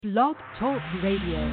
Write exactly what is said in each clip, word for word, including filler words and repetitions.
Blog Talk Radio.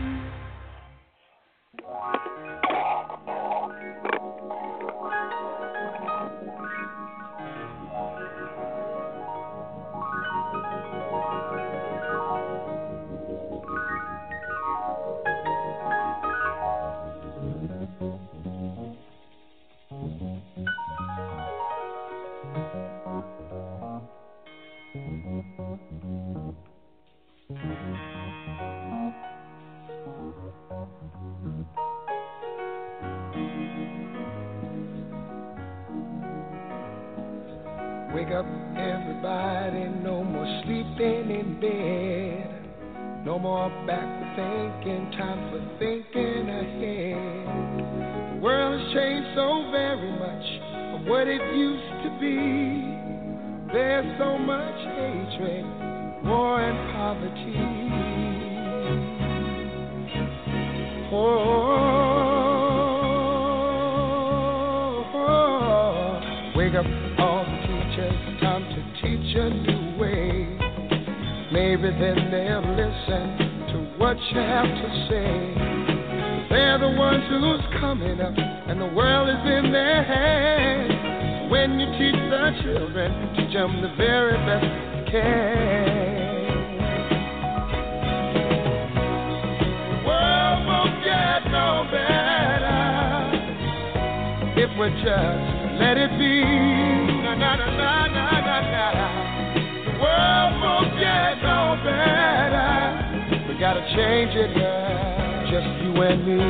Wake up, everybody, no more sleeping in bed. No more backward thinking, time for thinking ahead. The world has changed so very much from what it used to be. There's so much hatred, war and poverty. Oh, oh, oh. Wake up, all the teachers, time to teach a new way. Maybe then they'll listen to what you have to say. They're the ones who's coming up, and the world is in their hands. When you teach the children, teach them the very best you can. The world won't get no better if we just let it be. Na na na na na na na. The world won't get no better. We gotta change it, girl. Just you and me.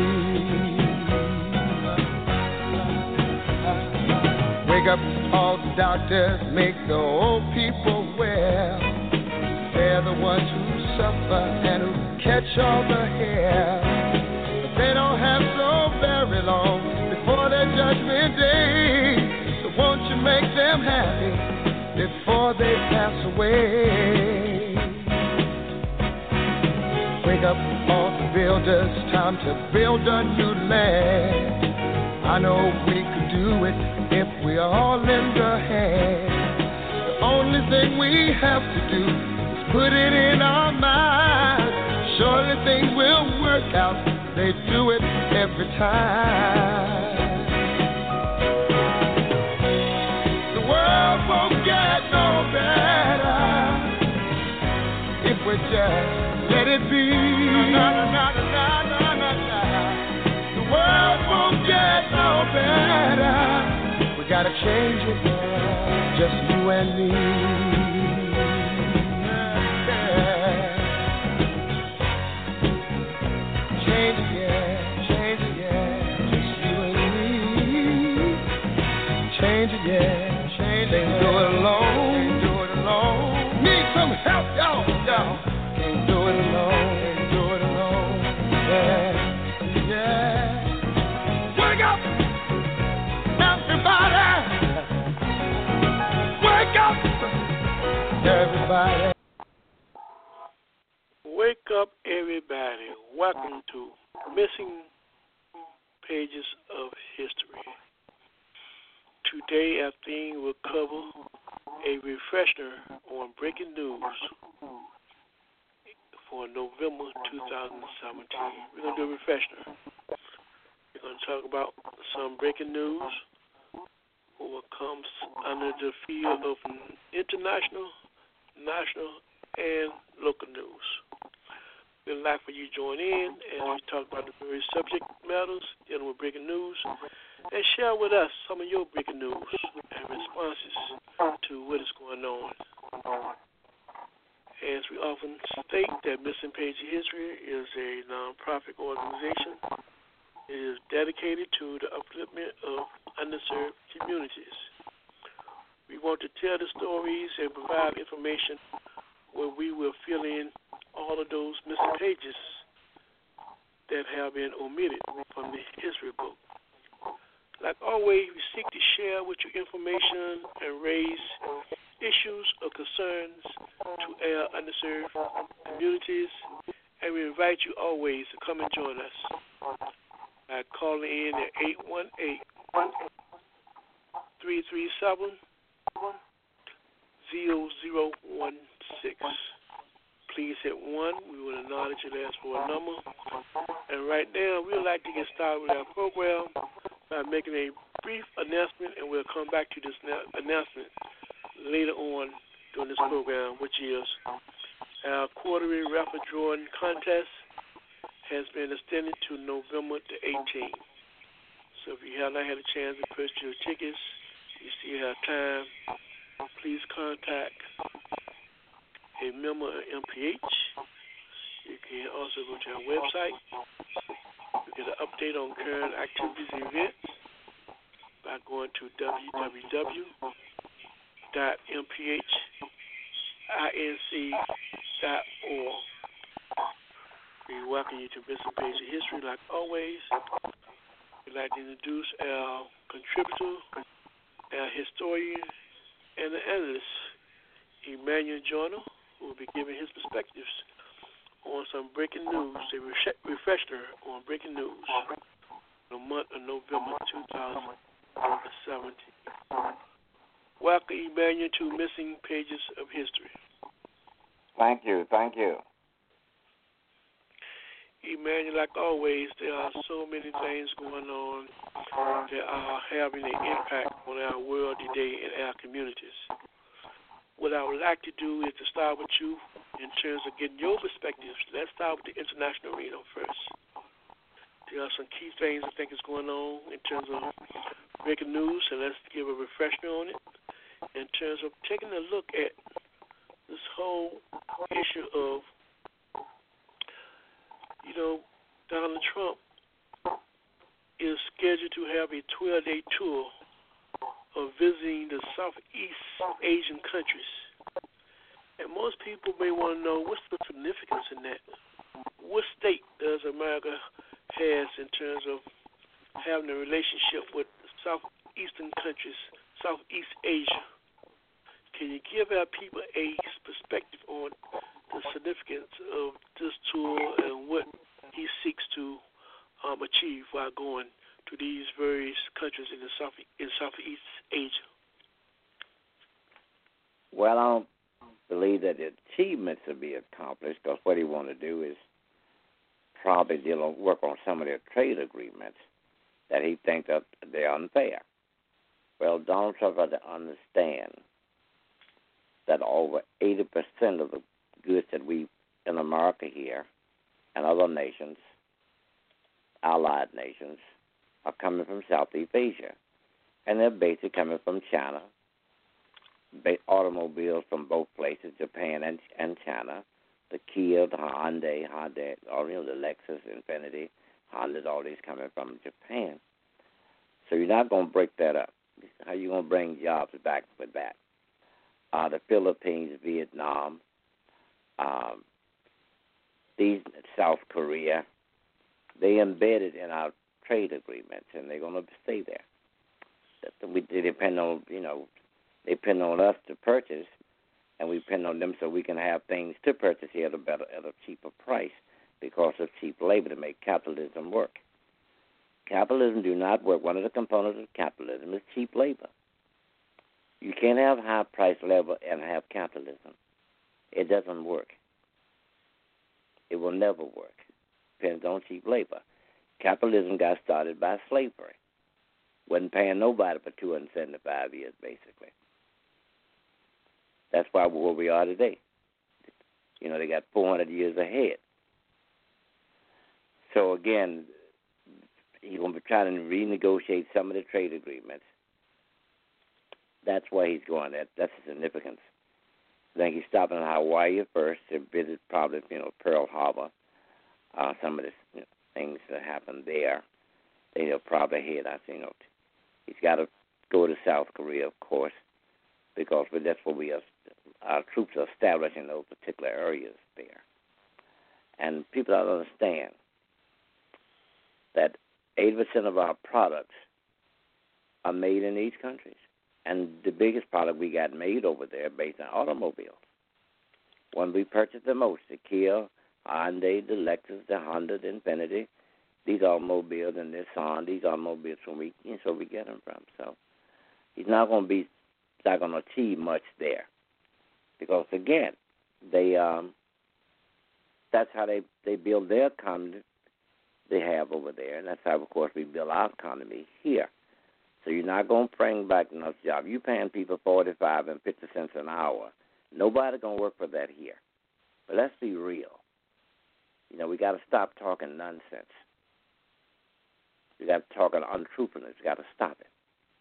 Wake up, all the doctors, make the old people well. They're the ones who suffer and who catch all the hair. But they don't have so very long before their judgment day. So won't you make them happy before they pass away? Wake up, all the builders, time to build a new land. I know we could do it if we all lend a hand. The only thing we have to do is put it in our minds. Surely things will work out. They do it every time. The world won't get no better if we just let it be. Na, na, na, na, na, na, na. The world won't get no better. We gotta change it, girl. Just you and me. Yeah. Change it, yeah. Change it, yeah. Just you and me. Change it, yeah. Change it. Can't do it alone. Can't do it alone. Need some help, y'all. Y'all. Can't do it alone. Can't do it alone. Yeah. Yeah. Wake up, everybody. Wake up, everybody. Wake up, everybody. Welcome to Missing Pages of History. Today, our theme will cover a refresher on breaking news for November two thousand seventeen. We're going to do a refresher. We're going to talk about some breaking news, what comes under the field of international, national, and local news. We'd like for you to join in as we talk about the various subject matters dealing with breaking news, and share with us some of your breaking news and responses to what is going on. As we often state that Missing Page of History is a nonprofit organization. It is dedicated to the upliftment of underserved communities. We want to tell the stories and provide information where we will fill in all of those missing pages that have been omitted from the history book. Like always, we seek to share with you information and raise issues or concerns to our underserved communities, and we invite you always to come and join us by calling in at eight one eight, three three seven, zero zero one six. please hit one. We will acknowledge it as for a number. And right now, we would like to get started with our program by making a brief announcement, and we'll come back to this na- announcement later on during this program, which is our quarterly raffle drawing contest has been extended to November the eighteenth. So if you have not had a chance to purchase your tickets, you still have time. Please contact a member of M P H. You can also go to our website. You get an update on current activities and events by going to w w w dot m p h inc dot org. We welcome you to Missing Page of History. Like always, we'd like to introduce our contributor, our historian, and the analyst, Emmanuel Joyner, who will be giving his perspectives on some breaking news, a refresher on breaking news for the month of November two thousand seventeen. Welcome, Emmanuel, to Missing Pages of History. Thank you, thank you. Emmanuel, like always, there are so many things going on that are having an impact on our world today and our communities. What I would like to do is to start with you in terms of getting your perspectives. Let's start with the international arena first. There are some key things I think is going on in terms of breaking news, and let's give a refresher on it. In terms of taking a look at this whole issue of, you know, Donald Trump is scheduled to have a twelve-day tour of visiting the Southeast Asian countries. And most people may want to know, what's the significance in that? What state does America has in terms of having a relationship with Southeastern countries, Southeast Asia? Can you give our people a perspective on the significance of this tour and what he seeks to um, achieve while going to these various countries in the South in Southeast Asia? Well, I don't believe that the achievements will be accomplished, because what he want to do is probably deal on, work on some of their trade agreements that he thinks that they're unfair. Well, Donald Trump has to understand that over eighty percent of the goods that we in America here and other nations, allied nations, are coming from Southeast Asia. And they're basically coming from China, automobiles from both places, Japan and, and China, the Kia, the Hyundai, Hyundai, or, you know, the Lexus, Infiniti, Honda, all these coming from Japan. So you're not going to break that up. How are you going to bring jobs back with that? Uh, the Philippines, Vietnam, um, these South Korea, they embedded in our trade agreements, and they're going to stay there. We they depend on, you know, they depend on us to purchase, and we depend on them so we can have things to purchase here at a better, at a cheaper price, because of cheap labor to make capitalism work. Capitalism do not work. One of the components of capitalism is cheap labor. You can't have high price labor and have capitalism. It doesn't work. It will never work. Depends on cheap labor. Capitalism got started by slavery. Wasn't paying nobody for two hundred seventy-five years, basically. That's why we're where we are today. You know, they got four hundred years ahead. So, again, he's going to be trying to renegotiate some of the trade agreements. That's why he's going. That That's the significance. I think he's stopping in Hawaii first to visit probably, you know, Pearl Harbor, uh, some of the you know, things that happened there. Then he'll probably head, I think, you know, he's got to go to South Korea, of course, because that's where we are, our troops are established in those particular areas there. And people don't understand that eighty percent of our products are made in these countries. And the biggest product we got made over there based on automobiles. When we purchased the most, the Kia, Hyundai, the Lexus, the Honda, the Infiniti, these automobiles and Nissan, these automobiles from we, you know, so we get them from. So he's not going to be, not going to achieve much there, because again, they um, that's how they, they build their economy they have over there, and that's how, of course, we build our economy here. So you're not going to bring back enough jobs. You're paying people forty-five and fifty cents an hour. Nobody going to work for that here. But let's be real. You know, we got to stop talking nonsense. We got to talk untruthfulness. We got to stop it.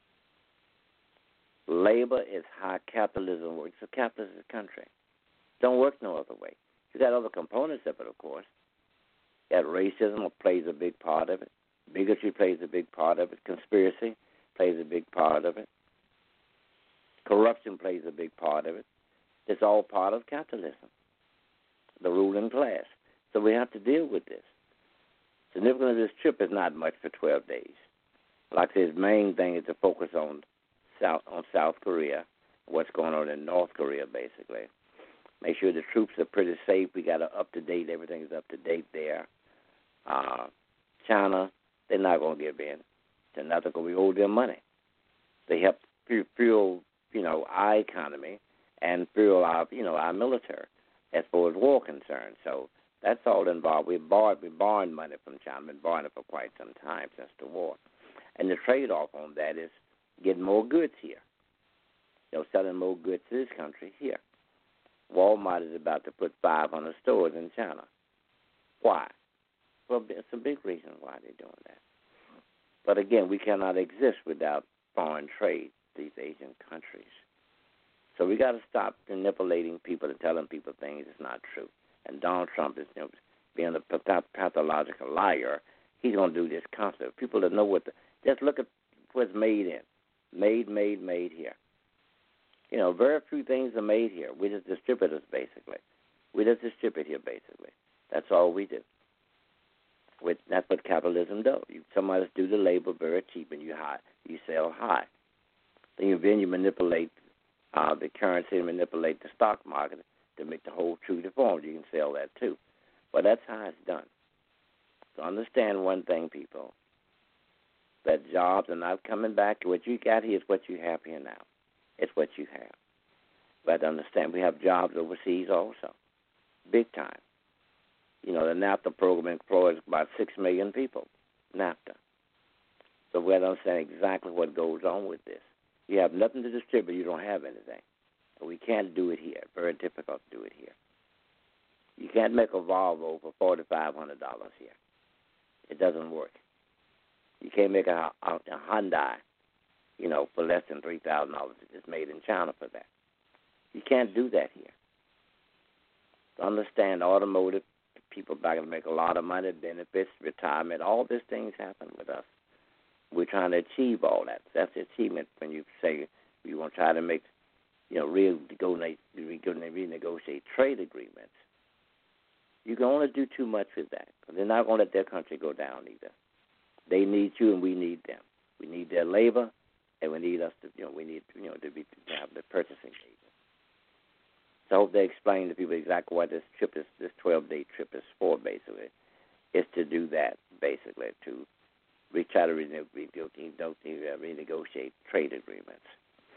Labor is how capitalism works. It's a capitalist country. Don't work no other way. You got other components of it, of course. You got racism plays a big part of it. Bigotry plays a big part of it. Conspiracy plays a big part of it. Corruption plays a big part of it. It's all part of capitalism, the ruling class. So we have to deal with this. The significance of this trip is not much for twelve days. Like I said, his main thing is to focus on South on South Korea, what's going on in North Korea, basically. Make sure the troops are pretty safe. We got to up to date. Everything's up to date there. Uh, China, they're not going to give in. They're not going to. We owe them money. They help fuel, you know, our economy and fuel our, you know, our military as far as war concerned. So that's all involved. We borrowed, we borrowed money from China. Been borrowing it for quite some time since the war. And the trade-off on that is getting more goods here. You know, selling more goods to this country here. Walmart is about to put five hundred stores in China. Why? Well, it's a big reason why they're doing that. But again, we cannot exist without foreign trade, these Asian countries. So we got to stop manipulating people and telling people things that's not true. And Donald Trump is, you know, being a pathological liar. He's going to do this constantly. People that know what the, just look at what's made in. Made, made, made here. You know, very few things are made here. We're just distributors, basically. We just distribute here, basically. That's all we do. With, that's what capitalism does. You, somebody do the labor very cheap, and you high, you sell high. Then you, then you manipulate uh, the currency and manipulate the stock market to make the whole true to form. You can sell that too. But that's how it's done. So understand one thing, people, that jobs are not coming back. What you got here is what you have here now. It's what you have. But understand, we have jobs overseas also, big time. You know, the NAFTA program employs about six million people, NAFTA. So we have to understand exactly what goes on with this. You have nothing to distribute, you don't have anything. And we can't do it here. Very difficult to do it here. You can't make a Volvo for four thousand five hundred dollars here. It doesn't work. You can't make a, a, a Hyundai, you know, for less than three thousand dollars. It's made in China for that. You can't do that here. To understand automotive, people back to make a lot of money, benefits, retirement, all these things happen with us. We're trying to achieve all that. That's the achievement when you say you want to try to make, you know, real renegotiate trade agreements. You can only do too much with that because they're not going to let their country go down either. They need you and we need them. We need their labor. And we need us to, you know, we need, you know, to be to have the purchasing agent. So I hope they explain to people exactly what this trip is, this twelve-day trip is for. Basically, is to do that. Basically, to re- try to rene- renegotiate trade agreements.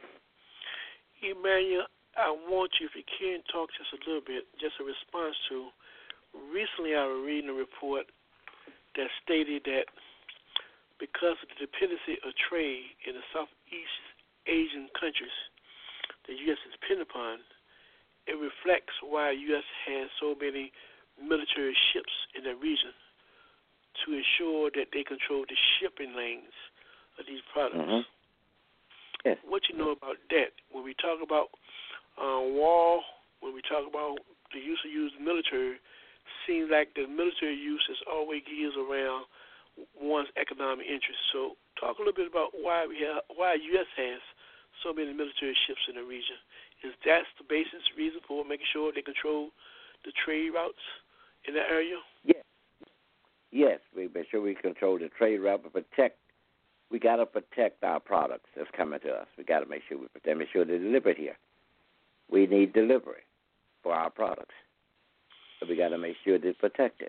Emmanuel, I want you, if you can, talk just a little bit, just a response to. Recently, I was reading a report that stated that because of the dependency of trade in the Southeast Asian countries the U S is dependent upon, it reflects why the U S has so many military ships in the region to ensure that they control the shipping lanes of these products. Mm-hmm. Yes. What you know about that? When we talk about uh, war, when we talk about the use of use military, seems like the military use is always gears around one's economic interests. So talk a little bit about why we have, why the U S has so many military ships in the region. Is that the basis reason for making sure they control the trade routes in that area? Yes. Yes, we make sure we control the trade route, but protect. We got to protect our products that's coming to us. We got to make sure we protect, make sure they're delivered here. We need delivery for our products, so we got to make sure they're protected.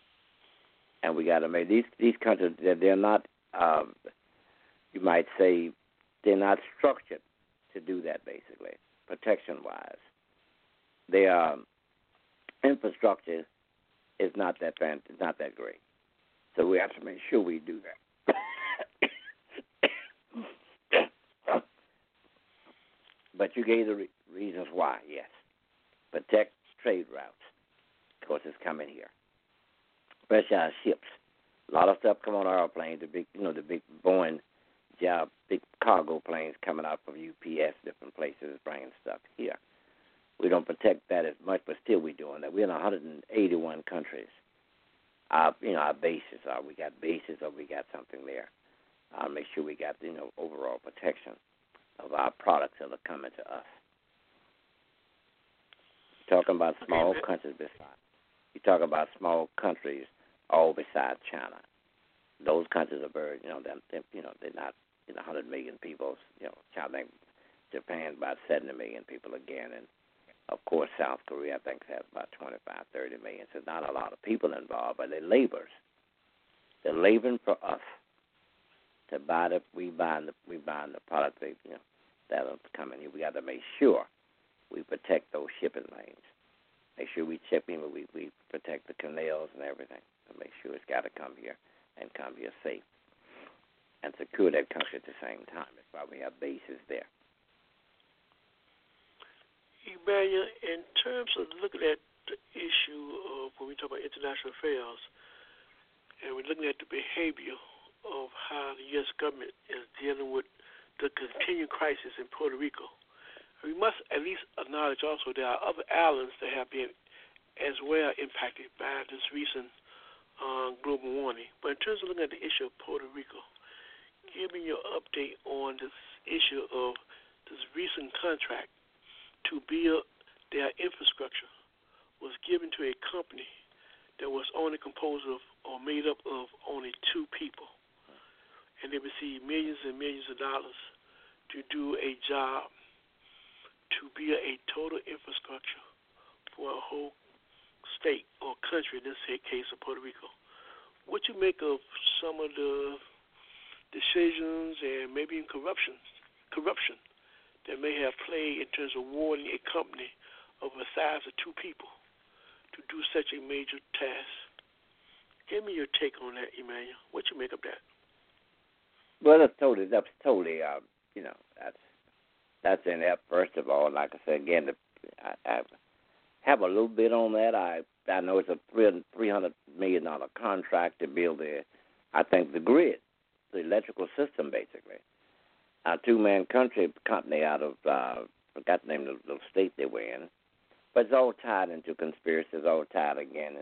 And we got to make these these countries, they're, they're not, um, you might say, they're not structured to do that, basically, protection-wise. Their um, infrastructure is not that fan, it's not that great. So we have to make sure we do that. But you gave the re- reasons why, yes. Protect trade routes. Of course, it's coming here. Especially our ships. A lot of stuff come on airplanes, the big, you know, the big Boeing job, big cargo planes coming out from U P S, different places, bringing stuff here. We don't protect that as much, but still we're doing that. We're in one hundred eighty-one countries. Our, you know, our bases are, we got bases or we got something there. I'll make sure we got, you know, overall protection of our products that are coming to us. You're talking about small okay, countries beside. You're talking about small countries all beside China. Those countries are very, you know, they're, they're, you know, they're not, you know, one hundred million people. You know, China, Japan's about seventy million people again, and of course South Korea, I think, has about twenty-five, thirty million. So not a lot of people involved, but they're laborers. They're laboring for us to buy the, we buying the, we buying the product they, you know, that are coming here. We got to make sure we protect those shipping lanes. Make sure we chip in, we we protect the canals and everything. To make sure it's got to come here and come here safe and secure that country at the same time. That's why we have bases there. Emmanuel, in terms of looking at the issue of when we talk about international affairs, and we're looking at the behavior of how the U S government is dealing with the continued crisis in Puerto Rico, we must at least acknowledge also there are other islands that have been as well impacted by this recent uh, global warming. But in terms of looking at the issue of Puerto Rico, give me your update on this issue of this recent contract to build their infrastructure was given to a company that was only composed of or made up of only two people. And they received millions and millions of dollars to do a job to build a total infrastructure for a whole state or country, in this case of Puerto Rico. What you make of some of the decisions and maybe even corruption, corruption that may have played in terms of awarding a company of the size of two people to do such a major task? Give me your take on that, Emmanuel. What you make of that? Well, that's totally, that's totally, uh, you know, that's that's in there. First of all, like I said again, the, I, I have a little bit on that. I I know it's a three hundred million dollar contract to build the, I think the grid, the electrical system, basically. A two-man country company out of, uh, forgot the name of the little state they were in, but it's all tied into conspiracy. It's all tied again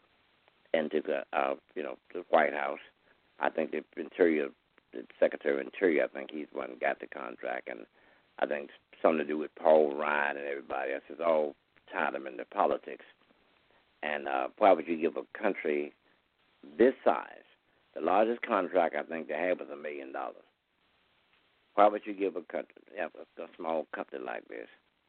in, into the, uh, you know, the White House. I think the Interior, the Secretary of Interior, I think he's the one who got the contract, and I think something to do with Paul Ryan and everybody else. It's all tied them into politics. And uh, why would you give a country this size, the largest contract I think they have was a million dollars? Why would you give a country, have a, a small company like this,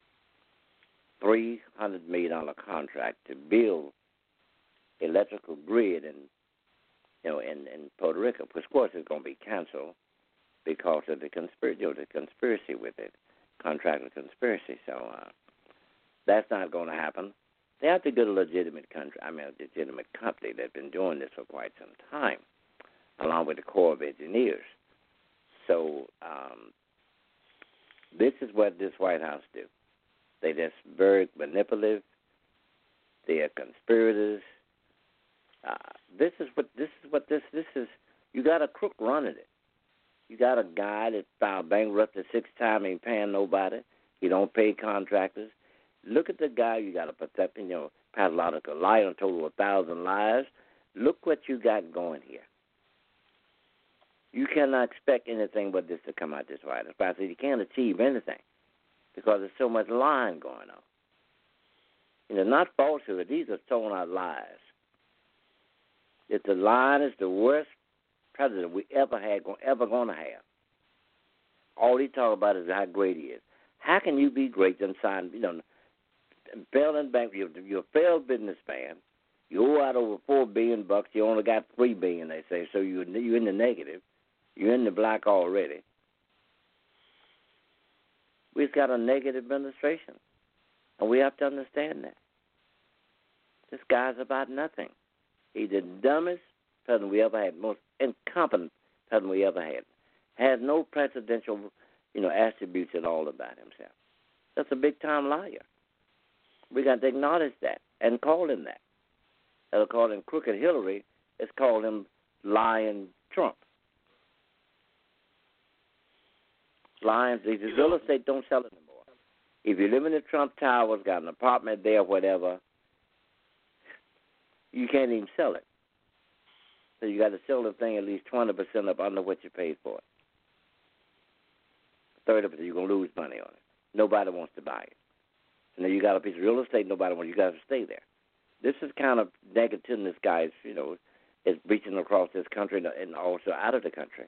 three hundred million dollar contract to build electrical grid in, you know, in, in Puerto Rico? Which, of course, is going to be canceled because of the conspiracy, you know, the conspiracy with it, contract with conspiracy. So uh, that's not going to happen. They have to get a legitimate country. I mean, a legitimate company that's been doing this for quite some time, along with the Corps of Engineers. So um, this is what this White House do. They just very manipulative. They are conspirators. Uh, this is what this is what this this is. You got a crook running it. You got a guy that filed bankruptcy six times, ain't paying nobody. He don't pay contractors. Look at the guy you got to protect, you know, pathological lie on total of a thousand lies. Look what you got going here. You cannot expect anything but this to come out this White House. I said you can't achieve anything because there's so much lying going on. You know, not falsehood. These are thrown out lies. It's the line is the worst president we ever had, ever going to have. All he talk about is how great he is. How can you be great and sign, you know, fail in bank? You're, you're a failed businessman. You owe out over four billion bucks. You only got three billion, they say. So you're you're in the negative. You're in the black already. We've got a negative administration, and we have to understand that. This guy's about nothing. He's the dumbest president we ever had, most incompetent president we ever had. Has no presidential, you know, attributes at all about himself. That's a big-time liar. We got to acknowledge that and call him that. They'll call him Crooked Hillary. It's called him Lying Trump. Lying. The real estate don't sell it anymore. If you live in the Trump Towers, got an apartment there, whatever, you can't even sell it. So you got to sell the thing at least twenty percent up under what you paid for it. thirty percent, you're going to lose money on it. Nobody wants to buy it. So now you got a piece of real estate, nobody wants, you got to stay there. This is kind of negativeness, guys, you know, is reaching across this country and also out of the country.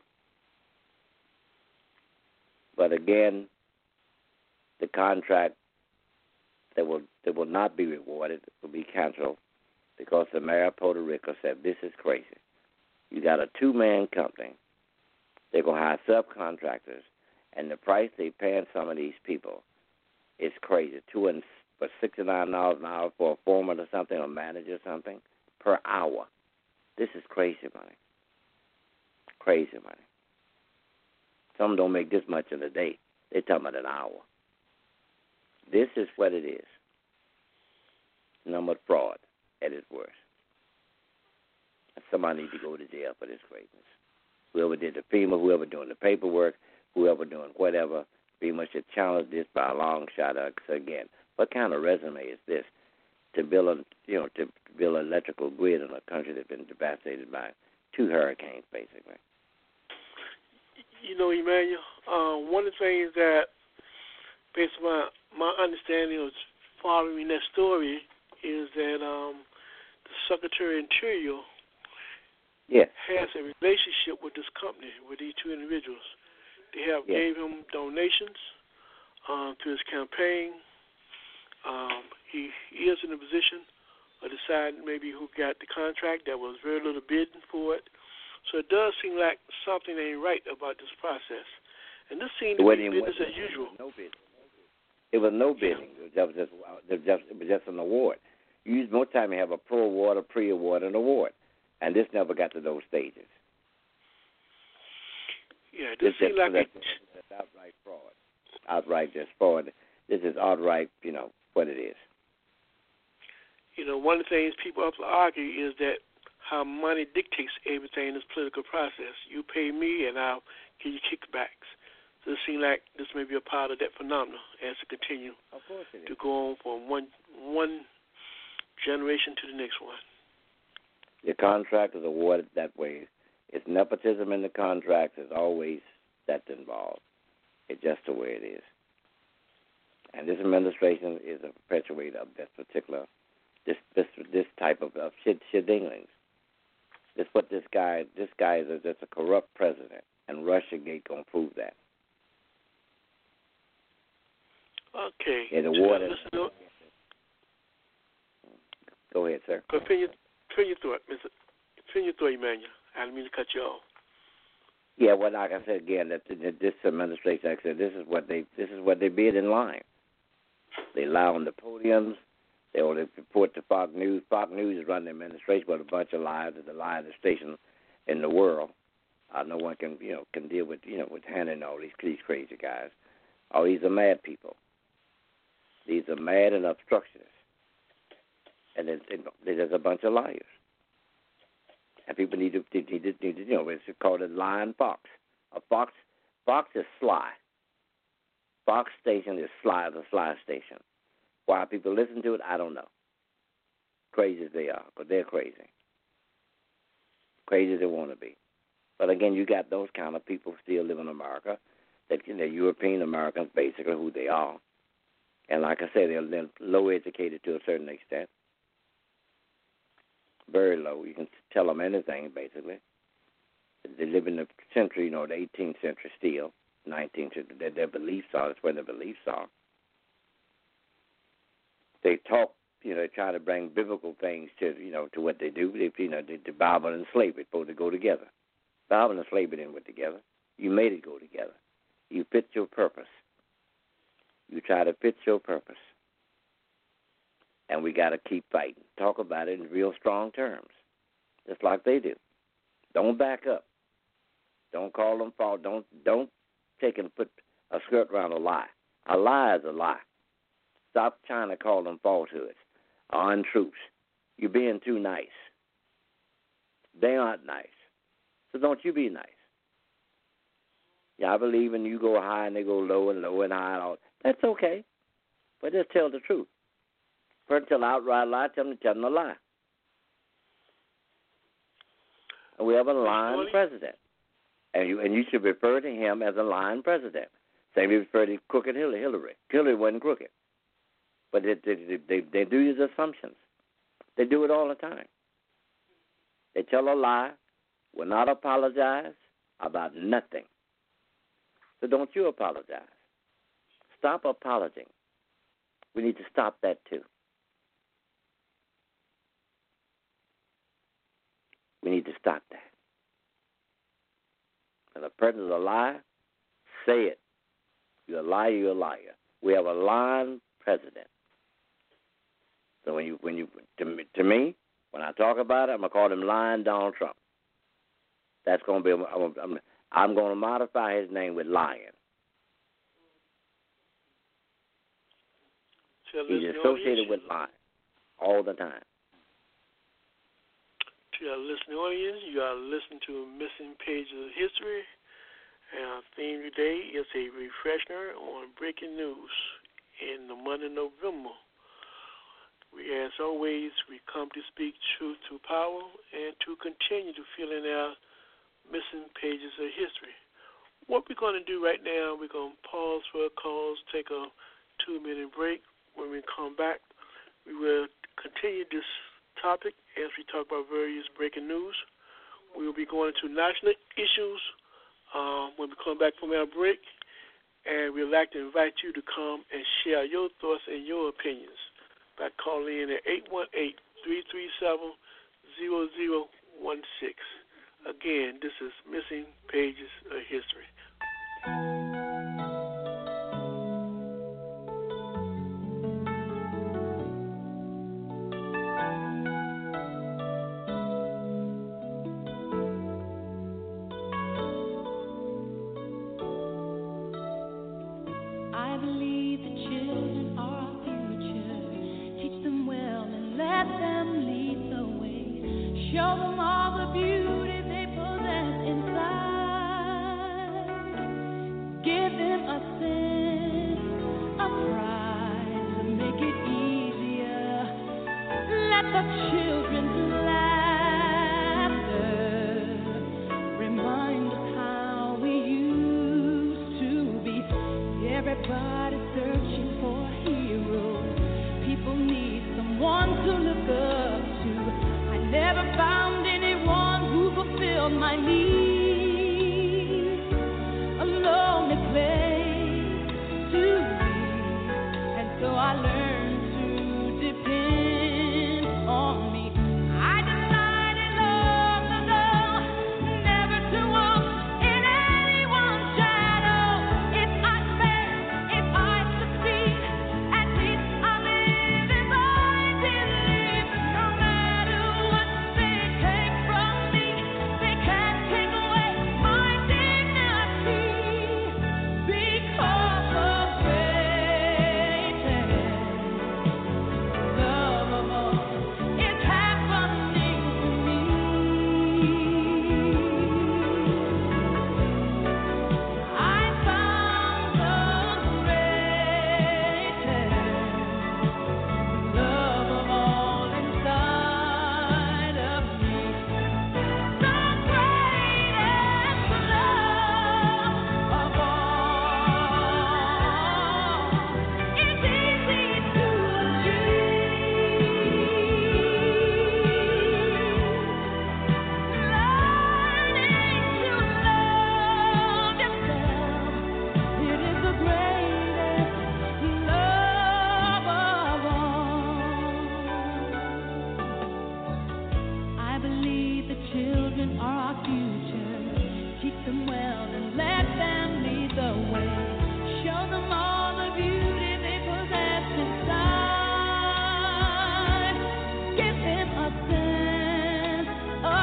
But again, the contract that will that will not be rewarded will be canceled because the mayor of Puerto Rico said this is crazy. You got a two-man company. They're going to hire subcontractors, and the price they're paying some of these people is crazy. Two and for sixty-nine dollars an hour for a foreman or something, or manager or something, per hour. This is crazy money. Crazy money. Some don't make this much in a day. They're talking about an hour. This is what it is. Number fraud at its worst. Somebody need to go to jail for this greatness. Whoever did the FEMA, whoever doing the paperwork, whoever doing whatever, FEMA should challenge this by a long shot. So again, what kind of resume is this to build a, you know, to build an electrical grid in a country that's been devastated by two hurricanes, basically? You know, Emmanuel, uh, one of the things that, based on my, my understanding of following that story, is that um, the Secretary of Interior yes. has a relationship with this company, with these two individuals. They have yes. gave him donations um, to his campaign. Um, he, he is in a position of deciding maybe who got the contract. There was very little bidding for it. So it does seem like something ain't right about this process. And this seems to be business as usual. No bidding. It was no bidding. Yeah. It, was just, it, was just, it was just an award. You use more time you have a pro award, a pre-award, and award. And this never got to those stages. Yeah, this seems like that's, that's outright fraud. Outright just fraud. This is outright, you know, what it is. You know, one of the things people have to argue is that how money dictates everything in this political process. You pay me, and I'll give you kickbacks. So it seems like this may be a part of that phenomenon as it continues to go on from one one generation to the next one. The contract is awarded that way. It's nepotism in the contract. There's always that's involved. It's just the way it is. And this administration is a perpetuator of this particular, this this this type of, of shit shit-dinglings. This what this guy this guy is a, just a corrupt president, and Russiagate gonna prove that. Okay. Yeah, the water. Go ahead, sir. Continue, continue through it, Mister Continue through it, Emmanuel. I didn't mean to cut you off. Yeah, well, like I said again, that this administration, like I said, this is what they this is what they bid in line. They lie on the podiums. They only report to Fox News. Fox News is running the administration with a bunch of liars. It's the liest station in the world. Uh, no one can, you know, can deal with, you know, with handling all these these crazy guys. Oh, these are mad people. These are mad and obstructionists, and there's, there's a bunch of liars. And people need to, need to, need to, you know, it's called a lying fox. A fox, fox is sly. Fox station is sly, the sly station. Why people listen to it, I don't know. Crazy as they are, but they're crazy. Crazy as they want to be. But again, you got those kind of people still live in America. That they're European Americans, basically who they are. And like I said, they're, they're low educated to a certain extent. Very low. You can tell them anything, basically. They live in the century, you know, the eighteenth century still, nineteenth century. Their, their beliefs are, that's where their beliefs are. They talk, you know, they try to bring biblical things to, you know, to what they do. They, you know, the, the Bible and slavery supposed to go together. Bible and slavery didn't go together. You made it go together. You fit your purpose. You try to fit your purpose. And we got to keep fighting. Talk about it in real strong terms. just like they do. Don't back up. Don't call them false. Don't don't take and put a skirt around a lie. A lie is a lie. Stop trying to call them falsehoods or untruths. You're being too nice. They aren't nice. So don't you be nice. Yeah, I believe in you go high and they go low and low and high and all. That's okay. But just tell the truth. First tell outright lie, tell them to tell them a lie. And we have a lying president. And you and you should refer to him as a lying president. Same as refer to crooked Hillary. Hillary, Hillary wasn't crooked. But they, they, they, they do use assumptions. They do it all the time. They tell a lie, will not apologize about nothing. So don't you apologize. Stop apologizing. We need to stop that too. We need to stop that. When a person's a liar, say it. You're a liar, you're a liar. We have a lying president. So when you, when you, to me, to me, when I talk about it, I'm gonna call him lying Donald Trump. That's gonna be. I'm, I'm, I'm gonna modify his name with lying. He's associated with lying all the time. To our listening audience, you are listening to Missing Pages of History. And our theme today is a refresher on breaking news in the month of November. We, as always, we come to speak truth to power and to continue to fill in our missing pages of history. What we're going to do right now, we're going to pause for a cause, take a two-minute break. When we come back, we will continue this topic as we talk about various breaking news. We will be going into national issues um, when we come back from our break, and we'd like to invite you to come and share your thoughts and your opinions by calling in at eight one eight, three three seven, zero zero one six. Again, this is Missing Pages of History. A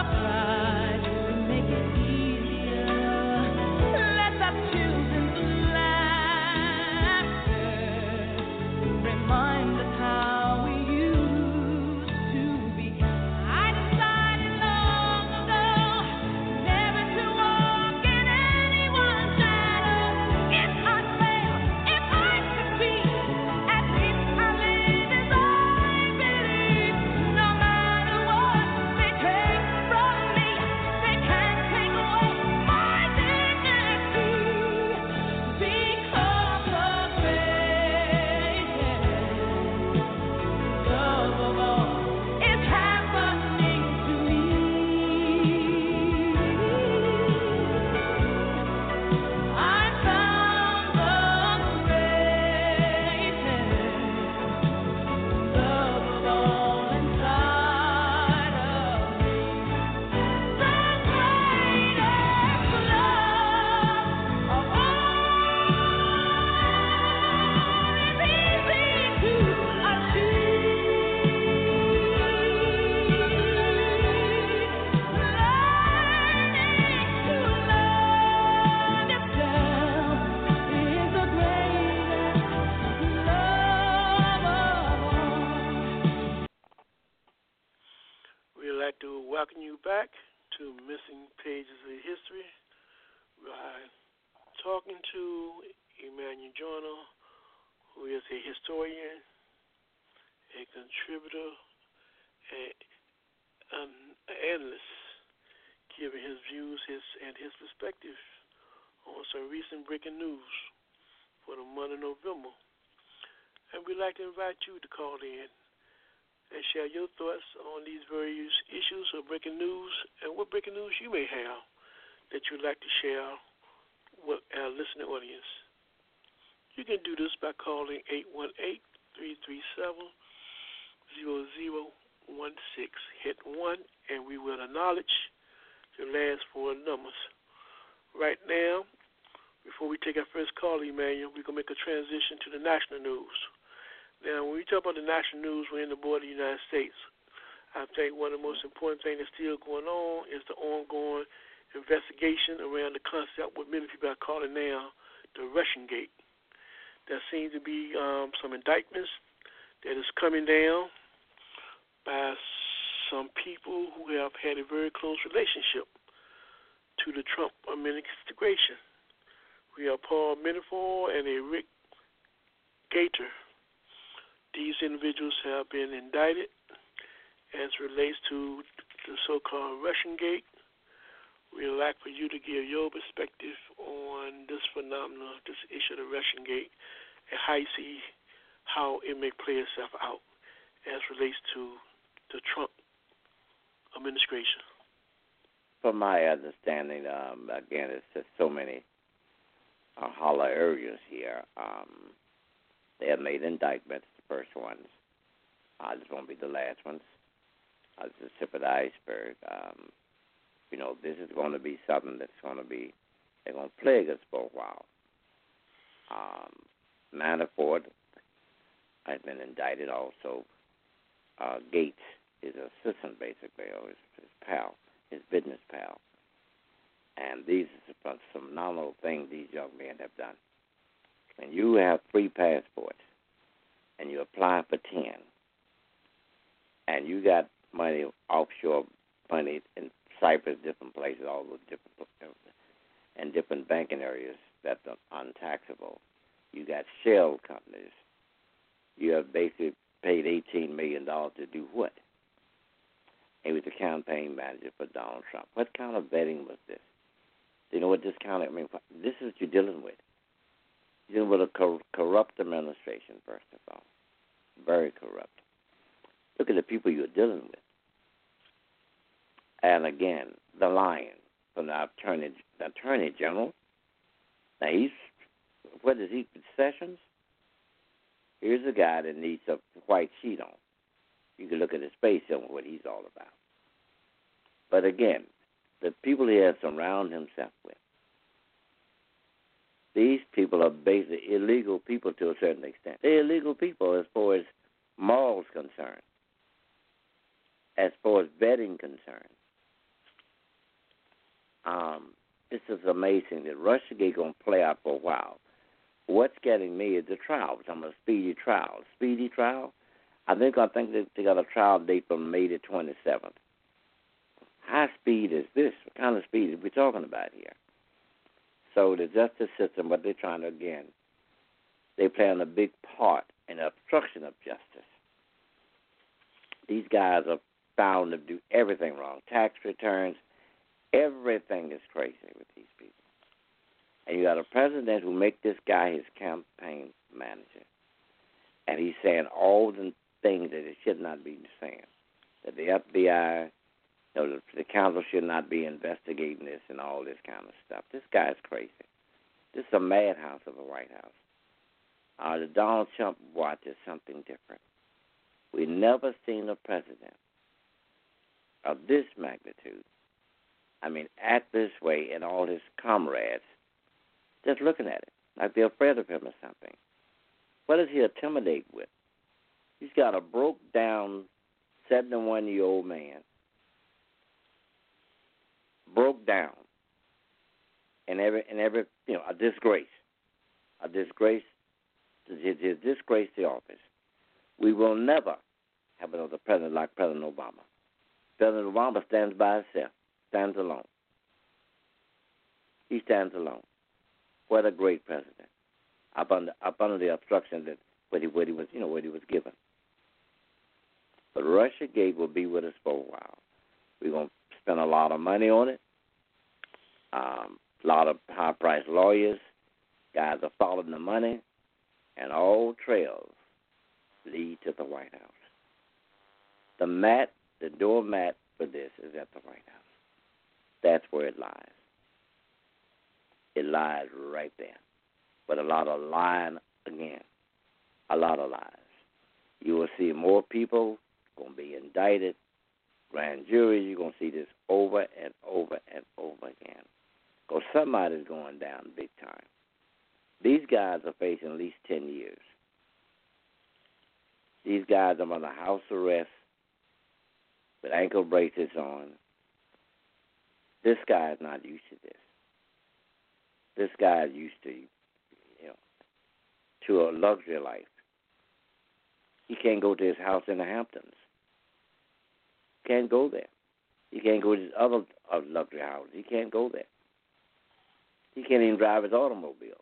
to welcome you back to Missing Pages of History. We're talking to Emmanuel Joyner, who is a historian, a contributor, a, an analyst, giving his views his, and his perspective on some recent breaking news for the month of November. And we'd like to invite you to call in and share your thoughts on these various issues of breaking news and what breaking news you may have that you'd like to share with our listening audience. You can do this by calling eight one eight, three three seven, zero zero one six. Hit one, and we will acknowledge your last four numbers. Right now, before we take our first call, Emmanuel, we're going to make a transition to the national news. Now, when we talk about the national news, we're in the border of the United States. I think one of the most important things that's still going on is the ongoing investigation around the concept, what many people are calling now the Russian Gate. There seems to be um, some indictments that is coming down by some people who have had a very close relationship to the Trump administration. We have Paul Manafort and a Rick Gator. These individuals have been indicted as relates to the so-called Russian Gate. We'd like for you to give your perspective on this phenomenon, this issue of the Russian Gate, and how you see how it may play itself out as relates to the Trump administration. From my understanding, um, again, it's just so many uh, hollow areas here. Um, they have made indictments. First ones. Uh, this won't be the last ones. Uh, it's the tip of the iceberg. Um, you know, this is going to be something that's going to be, they're going to plague us for a while. Um, Manafort has been indicted also. Uh, Gates, his assistant, basically, or his, his pal, his business pal. And these are some phenomenal things these young men have done. When you have free passports, and you apply for ten, and you got money, offshore money in Cyprus, different places, all those different, and different banking areas that are untaxable. You got shell companies. You have basically paid eighteen million dollars to do what? He was the campaign manager for Donald Trump. What kind of vetting was this? Do you know what this kind of, I mean, this is what you're dealing with. You're dealing with a cor- corrupt administration, first of all. Very corrupt. Look at the people you're dealing with. And again, the lion from the attorney, the attorney general. Now, he's, what is he, Sessions? Here's a guy that needs a white sheet on. You can look at his face and what he's all about. But again, the people he has surrounded himself with, these people are basically illegal people to a certain extent. They're illegal people as far as morals concerned, as far as vetting concerned. Um, this is amazing that Russiagate going to play out for a while. What's getting me is the trial. We're talking about a speedy trial. Speedy trial? I think I think they, they got a trial date for May the twenty-seventh. How speed is this? What kind of speed are we talking about here? So the justice system, what they're trying to, again, they play a big part in the obstruction of justice. These guys are found to do everything wrong. Tax returns, everything is crazy with these people. And you got a president who make this guy his campaign manager. And he's saying all the things that it should not be saying. That the F B I, you know, the, the council should not be investigating this and all this kind of stuff. This guy's crazy. This is a madhouse of a White House. Uh, the Donald Trump watch is something different. We've never seen a president of this magnitude, I mean, act this way, and all his comrades just looking at it like they're afraid of him or something. What does he intimidate with? He's got a broke-down seventy-one-year-old man, broke down, and every, and every, you know, a disgrace, a disgrace, his, his disgrace to office. We will never have another president like President Obama, President Obama stands by himself, stands alone. He stands alone. What a great president. Up under, up under the obstruction that what he, what he was, you know, what he was given. But Russiagate will be with us for a while. We're going to spend a lot of money on it. Um, a lot of high-priced lawyers. Guys are following the money. And all trails lead to the White House. The mat, the doormat for this is at the White House. That's where it lies. It lies right there. But a lot of lying again. A lot of lies. You will see more people going to be indicted. Grand juries, you're going to see this over and over and over again. Because somebody's going down big time. These guys are facing at least ten years. These guys are under house arrest with ankle bracelets on. This guy is not used to this. This guy is used to, you know, to a luxury life. He can't go to his house in the Hamptons. Can't go there. He can't go to his other uh, luxury houses. He can't go there. He can't even drive his automobile.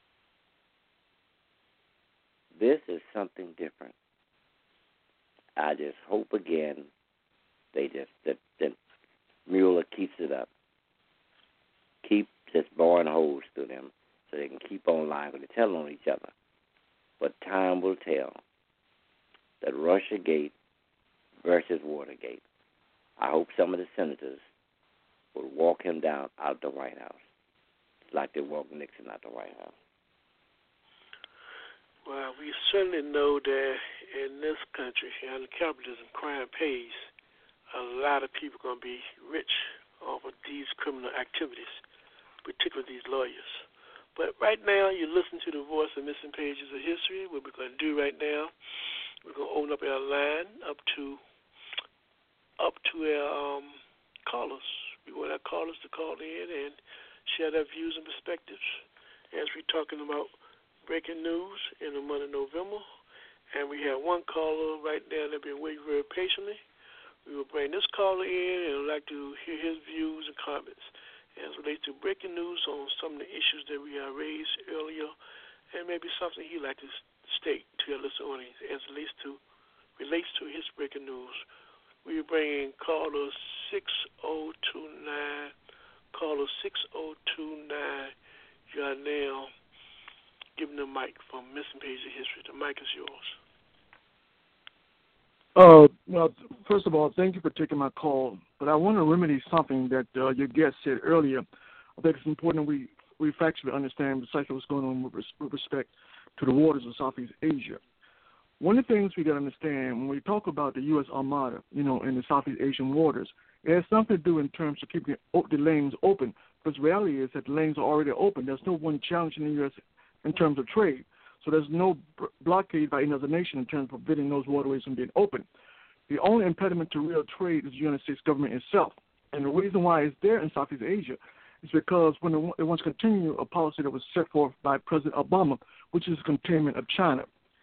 This is something different. I just hope again they just that, that Mueller keeps it up. Keep just boring holes through them so they can keep on lying because they're telling on each other. But time will tell that Russiagate versus Watergate. I hope some of the senators will walk him down out of the White House like they walked Nixon out of the White House. Well, we certainly know that in this country, under capitalism, crime pays. A lot of people are going to be rich off of these criminal activities, particularly these lawyers. But right now, you listen to the voice of Missing Pages of History. What we're going to do right now, we're going to open up our line up to up to our um, callers. We want our callers to call in and share their views and perspectives as we're talking about breaking news in the month of November. And we have one caller right now that's been waiting very patiently. We will bring this caller in and would like to hear his views and comments as it relates to breaking news on some of the issues that we have raised earlier, and maybe something he'd like to state to your listening audience as it relates to, relates to his breaking news. We will bring in caller six oh two nine, caller six oh two nine. You are now giving the mic from Missing Page of History. The mic is yours. Uh, well, first of all, thank you for taking my call. But I want to remedy something that uh, your guest said earlier. I think it's important we, we factually understand precisely what's going on with, res- with respect to the waters of Southeast Asia. One of the things we got to understand when we talk about the U S Armada, you know, in the Southeast Asian waters, it has something to do in terms of keeping the lanes open. Because the reality is that the lanes are already open. There's no one challenge in the U S in terms of trade. So there's no blockade by any other nation in terms of preventing those waterways from being open. The only impediment to real trade is the United States government itself. And the reason why it's there in Southeast Asia is because when it wants to continue a policy that was set forth by President Obama, which is containment of China.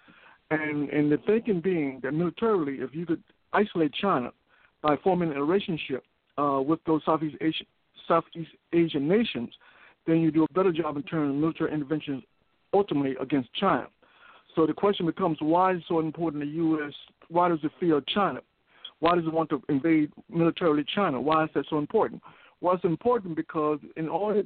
And, and the thinking being that militarily, if you could isolate China by forming a relationship uh, with those Southeast Asian, Southeast Asian nations, then you do a better job in terms of military interventions ultimately against China. So the question becomes, why is it so important the U S, why does it fear China? Why does it want to invade militarily China? Why is that so important? Well, it's important because in order,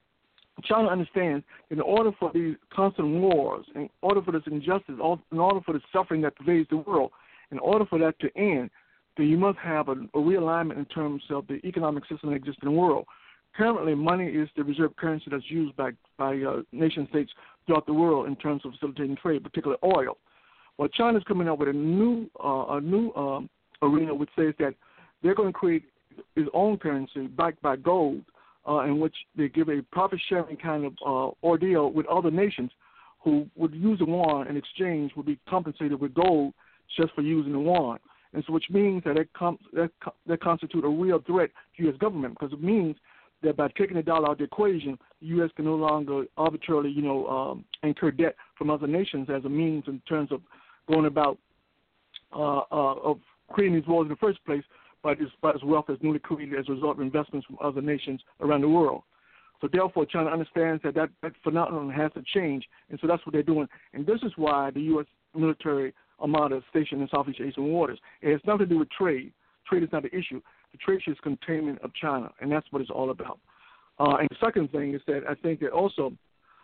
China understands in order for these constant wars, in order for this injustice, in order for the suffering that pervades the world, in order for that to end, then you must have a, a realignment in terms of the economic system that exists in the world. Currently, money is the reserve currency that's used by by uh, nation states throughout the world in terms of facilitating trade, particularly oil. Well, China's coming up with a new uh, a new um, arena which says that they're going to create its own currency backed by gold, uh, in which they give a profit-sharing kind of uh, ordeal with other nations who would use the yuan in exchange would be compensated with gold just for using the yuan. And so which means that that, com- that, co- that constitutes a real threat to the U S government because it means that by taking the dollar out of the equation, the U S can no longer arbitrarily, you know, um, incur debt from other nations as a means in terms of going about uh, uh, of creating these wars in the first place, by this, by this wealth that's newly created as a result of investments from other nations around the world. So therefore, China understands that that, that phenomenon has to change, and so that's what they're doing. And this is why the U S military armada is stationed in Southeast Asian waters. It has nothing to do with trade. Trade is not the issue. The trade issue is containment of China, and that's what it's all about. Uh, and the second thing is that I think that also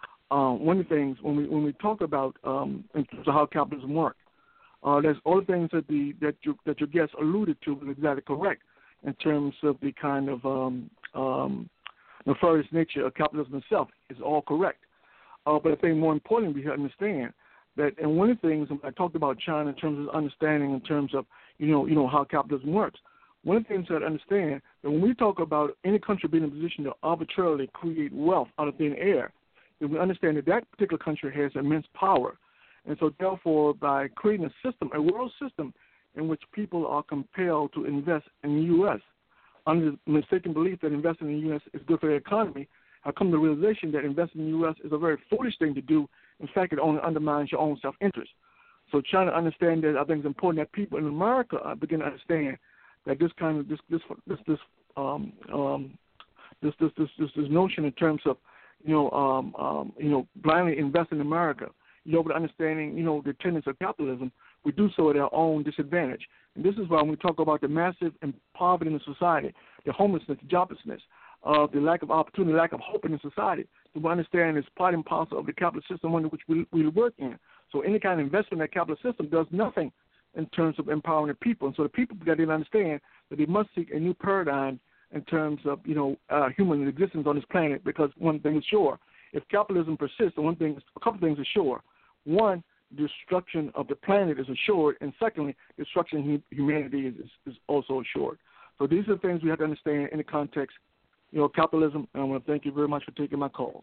uh, one of the things when we when we talk about um, in terms of how capitalism works, uh, there's all the things that the that your that your guest alluded to was exactly correct in terms of the kind of um, um, nefarious nature of capitalism itself is all correct. Uh, but I think more importantly, we have to understand that, and one of the things I talked about China in terms of understanding, in terms of you know you know how capitalism works. One of the things that I understand that when we talk about any country being in a position to arbitrarily create wealth out of thin air, then we understand that that particular country has immense power. And so therefore, by creating a system, a world system in which people are compelled to invest in the U S under the mistaken belief that investing in the U S is good for the economy, I come to the realization that investing in the U S is a very foolish thing to do. In fact, it only undermines your own self-interest. So trying to understand that, I think it's important that people in America begin to understand that this kind of this this this this um, um, this, this this this this notion in terms of you know um, um, you know blindly invest in America, you know, but understanding you know the tenets of capitalism, we do so at our own disadvantage. And this is why when we talk about the massive poverty in the society, the homelessness, the joblessness, uh, the lack of opportunity, the lack of hope in the society, we understand is part and parcel of the capitalist system under which we, we work in. So any kind of investment in that capitalist system does nothing in terms of empowering the people. And so the people got to understand that they must seek a new paradigm in terms of, you know, uh, human existence on this planet, because one thing is sure. If capitalism persists, the one thing, a couple things are sure. One, destruction of the planet is assured, and secondly, destruction of humanity is, is, is also assured. So these are the things we have to understand in the context, you know, capitalism, and I want to thank you very much for taking my call.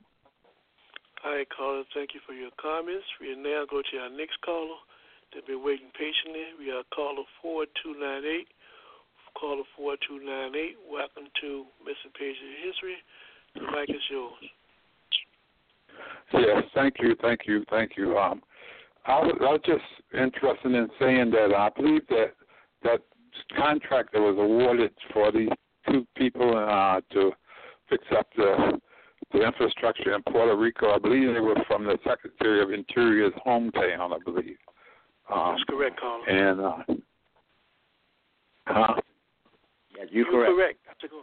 All right, caller, thank you for your comments. We now go to our next caller. They've been waiting patiently. We are caller four two nine eight. Caller four two nine eight. Welcome to Missing Pages of History. The mic is yours. Yes, thank you, thank you, thank you. Um, I was, I was just interested in saying that I believe that that contract that was awarded for these two people uh, to fix up the the infrastructure in Puerto Rico, I believe they were from the Secretary of Interior's hometown, I believe. Um, That's correct, caller. And, uh, huh? Yeah, you're correct. correct.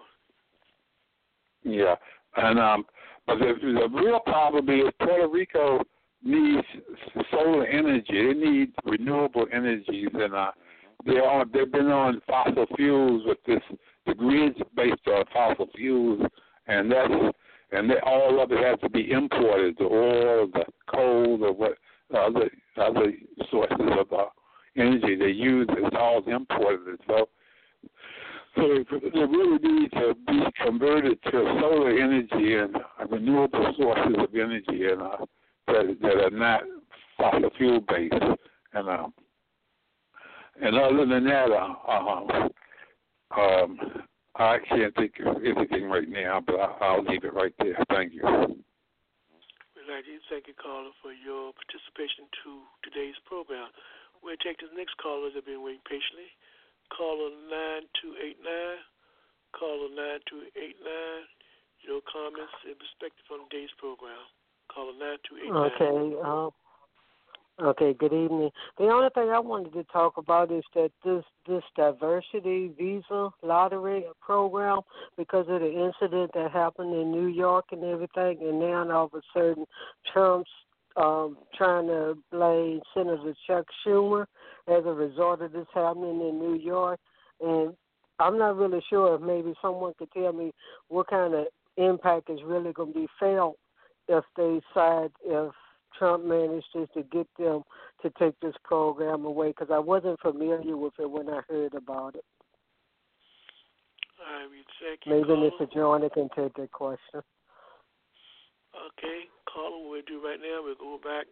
Yeah, and um, but the, the real problem is Puerto Rico needs solar energy. They need renewable energies, and uh, they are they've been on fossil fuels with this. The grid's based on fossil fuels, and that's and they, all of it has to be imported. The oil, the coal, the what other other sources of uh, energy they use is all imported. So. So they really need to be converted to solar energy and renewable sources of energy, and uh, that that are not fossil fuel based. And um, and other than that, uh, um, um, I can't think of anything right now, but I, I'll leave it right there. Thank you. We'd like to thank you, caller, for your participation to today's program. We'll take this next caller that have been waiting patiently. Caller nine two eight nine. Caller nine two eight nine. Your comments and perspective on today's program. Caller nine two eight nine. Okay. Um, okay. Good evening. The only thing I wanted to talk about is that this this diversity visa lottery program, because of the incident that happened in New York and everything, and now all of a sudden Trump's um, trying to blame Senator Chuck Schumer as a result of this happening in New York. And I'm not really sure if maybe someone could tell me what kind of impact is really going to be felt if they decide, if Trump manages to get them to take this program away, because I wasn't familiar with it when I heard about it. All right, we thank you, maybe caller. Mister Joyner can take that question. Okay, caller, what we'll do right now, we'll go back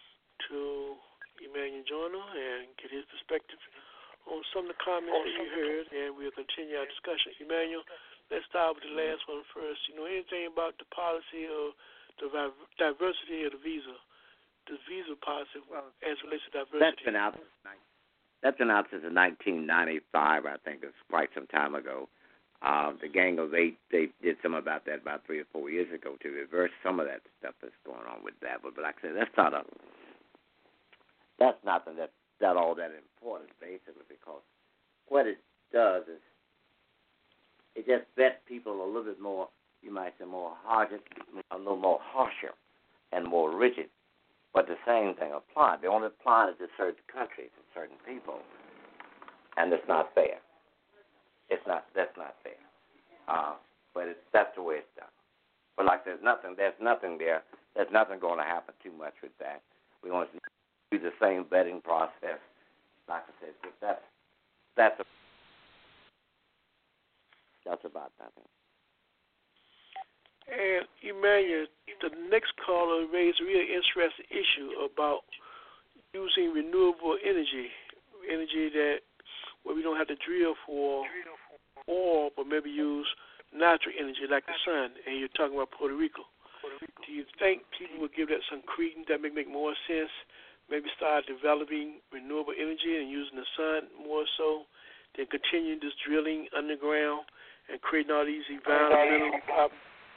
to Emmanuel Joyner and get his perspective on some of the comments that you heard, and we'll continue our discussion. Emmanuel, let's start with the last one first. You know anything about the policy of the diversity of the visa, the visa policy well, as it relates to diversity? That's been out. That's been out since nineteen ninety-five, I think. It's quite some time ago. Uh, the Gang of Eight, they did some about that about three or four years ago to reverse some of that stuff that's going on with that. But like I said, that's not a, that's nothing that that all that important, basically, because what it does is it just vets people a little bit more, you might say, more harsh, a little more harsher and more rigid. But the same thing applies. They only apply it to certain countries and certain people, and it's not fair. It's not. That's not fair. Uh, but it's, that's the way it's done. But like there's nothing. There's nothing there. There's nothing going to happen too much with that. We want to do the same vetting process. Like I said, that's that's a, that's about nothing. And Emmanuel, the next caller raised a really interesting issue about using renewable energy, energy that where we don't have to drill for oil, but maybe use natural energy like the sun. And you're talking about Puerto Rico. Do you think people would give that some credence? That may make more sense. Maybe start developing renewable energy and using the sun more so than continuing this drilling underground and creating all these environmental problems.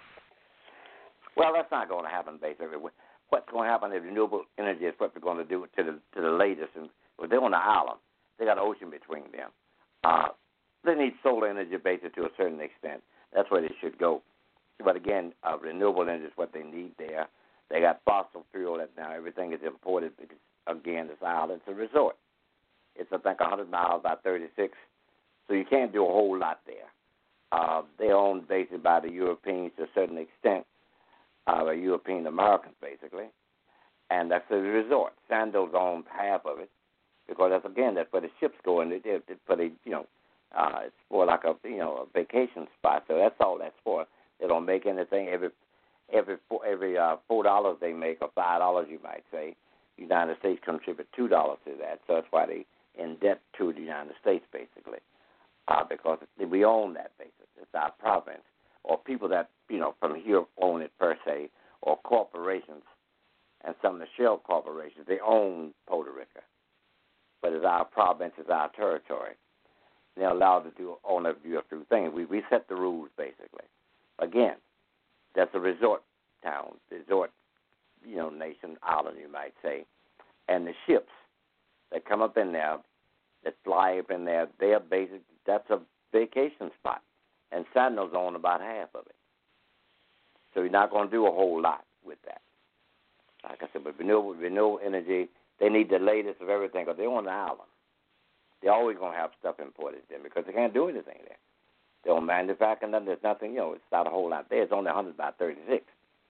Well, that's not going to happen, basically. What's going to happen is renewable energy is what we're going to do to the to the latest. And well, they're on the island. They got an ocean between them. Uh, they need solar energy, basically, to a certain extent. That's where they should go. But again, uh, renewable energy is what they need there. They got fossil fuel that now everything is imported because, again, this island, it's a resort. It's, I think, one hundred miles by thirty-six, so you can't do a whole lot there. Uh, they're owned basically by the Europeans to a certain extent. Uh, European Americans, basically, and that's the resort. Sandals owns half of it because that's again that's where the ships go, and it, it, for the you know uh, it's for like a you know a vacation spot. So that's all that's for. They don't make anything every every four, every uh, four dollars they make or five dollars you might say. The United States contribute two dollars to that, so that's why they in debt to the United States basically uh, because we own that basis. It's our province. Or people that, you know, from here own it per se, or corporations, and some of the shell corporations, they own Puerto Rico. But it's our province, it's our territory. They're allowed to do own a few things. We, we set the rules, basically. Again, that's a resort town, resort, you know, nation, island, you might say. And the ships that come up in there, that fly up in there, they are basic, that's a vacation spot. And Sandals own about half of it. So you're not going to do a whole lot with that. Like I said, but renewable, renewable energy, they need the latest of everything because they're on the island. They're always going to have stuff imported in because they can't do anything there. They don't manufacture nothing. There's nothing, you know, it's not a whole lot there. It's only one hundred by thirty-six.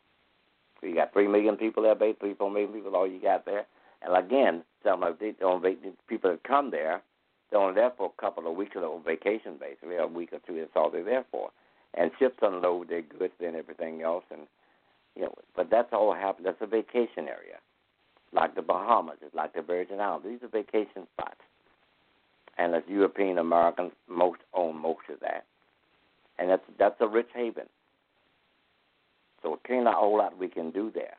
So you got three million people there, basically, three, four million people, all you got there. And again, some of the people that come there, they're only there for a couple of weeks on vacation, basically, a week or two. That's all they're there for. And ships unload their goods and everything else, and you know. But that's all happens. That's a vacation area, like the Bahamas, it's like the Virgin Islands. These are vacation spots, and as European Americans, most own most of that, and that's that's a rich haven. So it can't a whole lot we can do there,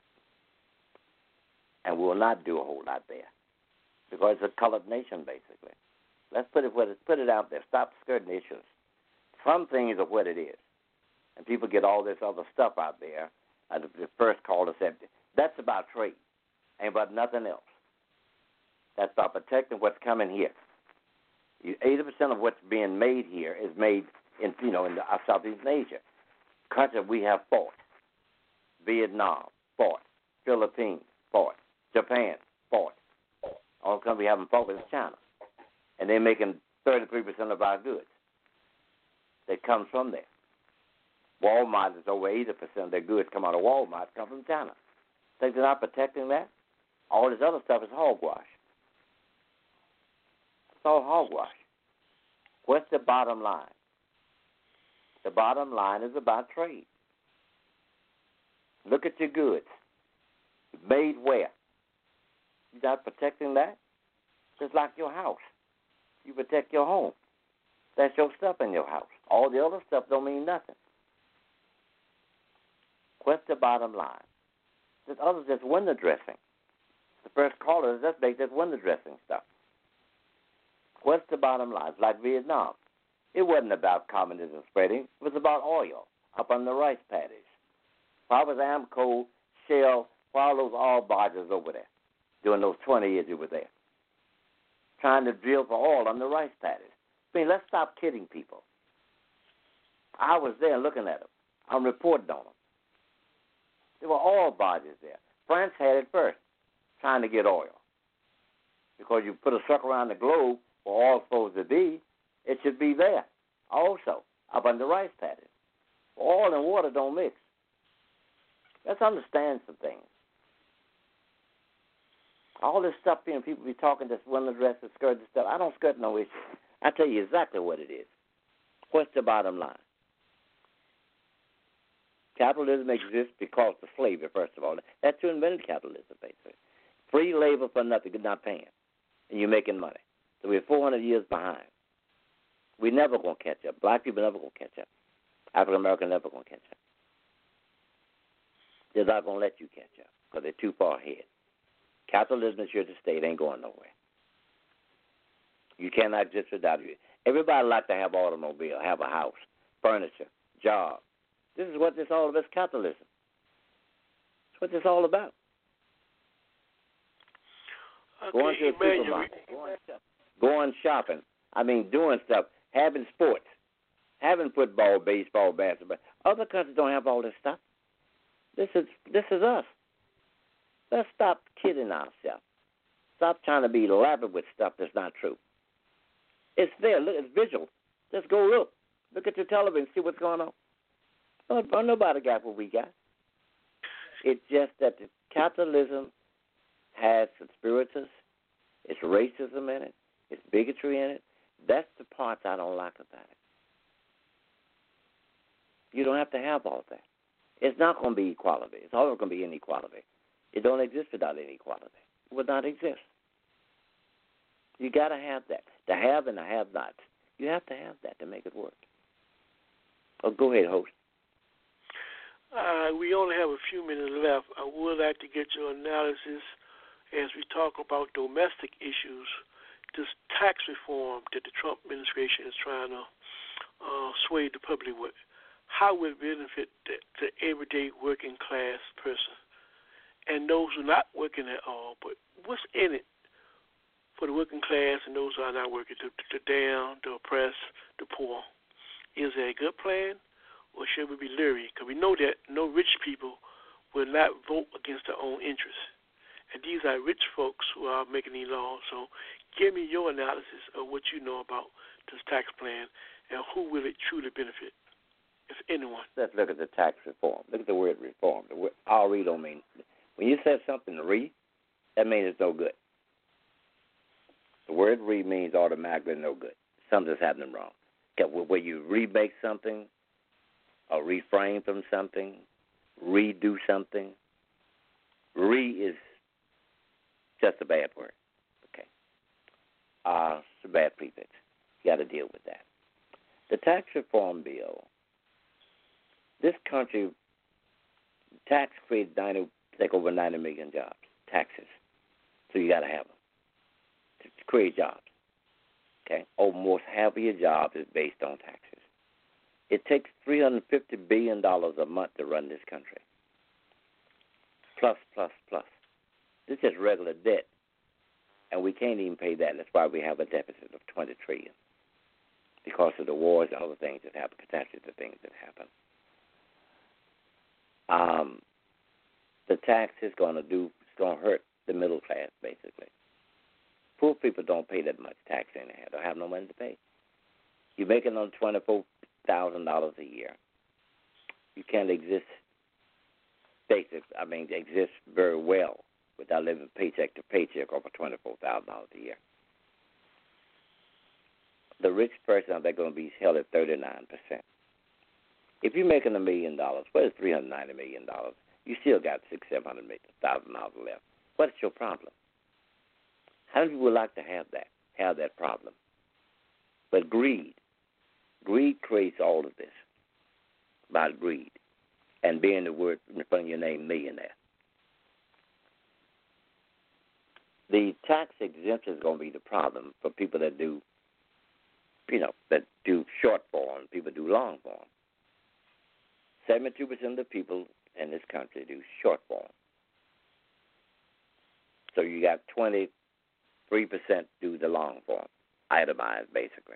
and we will not do a whole lot there. Because it's a colored nation, basically. Let's put it put it out there. Stop skirting issues. Some things are what it is, and people get all this other stuff out there. Uh, the, the first caller said that's about trade, ain't about nothing else. That's about protecting what's coming here. Eighty percent of what's being made here is made in you know in the, uh, Southeast Asia. Countries we have fought: Vietnam fought, Philippines fought, Japan fought. All the country we haven't fought with is China. And they're making thirty-three percent of our goods. That comes from there. Walmart is over eighty percent of their goods come out of Walmart come from China. Think they're not protecting that? All this other stuff is hogwash. It's all hogwash. What's the bottom line? The bottom line is about trade. Look at your goods. Made where? You're not protecting that? Just like your house. You protect your home. That's your stuff in your house. All the other stuff don't mean nothing. What's the bottom line? This other just window dressing. The first caller is just make this window dressing stuff. What's the bottom line? It's like Vietnam. It wasn't about communism spreading. It was about oil up on the rice paddies. Why was Amco, Shell, why all those oil barges over there during those twenty years you were there? Trying to drill for oil on the rice paddies. I mean, let's stop kidding people. I was there looking at them. I'm reporting on them. There were oil barges there. France had it first, trying to get oil. Because you put a circle around the globe where oil's supposed to be, it should be there also, up on the rice paddies. Oil and water don't mix. Let's understand some things. All this stuff, you know, people be talking this women dress and skirt and stuff. I don't skirt no issue. I tell you exactly what it is. What's the bottom line? Capitalism exists because of slavery, first of all. That's who invented capitalism, basically. Free labor for nothing, not paying. And you're making money. So we're four hundred years behind. We're never going to catch up. Black people never going to catch up. African Americans never going to catch up. They're not going to let you catch up because they're too far ahead. Capitalism is here to stay. It ain't going nowhere. You cannot exist without it. Everybody like to have an automobile, have a house, furniture, job. This is what this all about. Capitalism. That's what this all about. Okay, going to the supermarket, going, going shopping. I mean, doing stuff, having sports, having football, baseball, basketball. Other countries don't have all this stuff. This is this is us. Let's stop kidding ourselves. Stop trying to be elaborate with stuff that's not true. It's there. Look, it's visual. Just go look. Look at your television, see what's going on. Oh, nobody got what we got. It's just that the capitalism has conspirators. It's racism in it. It's bigotry in it. That's the parts I don't like about it. You don't have to have all that. It's not going to be equality. It's always going to be inequality. It don't exist without inequality. It would not exist. You got to have that. The have and the have-nots. You have to have that to make it work. Oh, go ahead, host. Uh, we only have a few minutes left. I would like to get your analysis as we talk about domestic issues, this tax reform that the Trump administration is trying to uh, sway the public with. How would it benefit the, the everyday working class person and those who are not working at all? But what's in it for the working class and those who are not working, the, the down, the oppressed, the poor? Is there a good plan? Or should we be leery? Because we know that no rich people will not vote against their own interests. And these are rich folks who are making these laws. So give me your analysis of what you know about this tax plan and who will it truly benefit, if anyone. Let's look at the tax reform. Look at the word reform. The word R E don't mean, when you say something re, that means it's no good. The word re means automatically no good. Something's happening wrong. Where you remake something, or refrain from something, redo something. Re is just a bad word. Okay. Uh, it's a bad prefix. You got to deal with that. The tax reform bill, this country, tax creates ninety, like over ninety million jobs, taxes. So you got to have them to, to create jobs. Okay. Almost half of your jobs is based on taxes. It takes three hundred fifty billion dollars a month to run this country. Plus, plus, plus. This is regular debt. And we can't even pay that. That's why we have a deficit of twenty trillion dollars. Because of the wars and other things that happen, catastrophic things that happen. Um, the tax is going to do, it's going to hurt the middle class, basically. Poor people don't pay that much tax anyhow. They don't have no money to pay. You're making on twenty-four thousand dollars a year. You can't exist basic. I mean, exist very well without living paycheck to paycheck over twenty-four thousand dollars a year. The rich person, they're going to be held at thirty-nine percent. If you're making a million dollars, what is three hundred ninety million dollars? You still got six, seven hundred thousand dollars left. What's your problem? How many people would like to have that? Have that problem? But greed. Greed creates all of this, about greed, and being the word in front of your name, millionaire. The tax exemption is going to be the problem for people that do you know, that do short form, people do long form. seventy-two percent of the people in this country do short form. So you got twenty-three percent do the long form, itemized basically.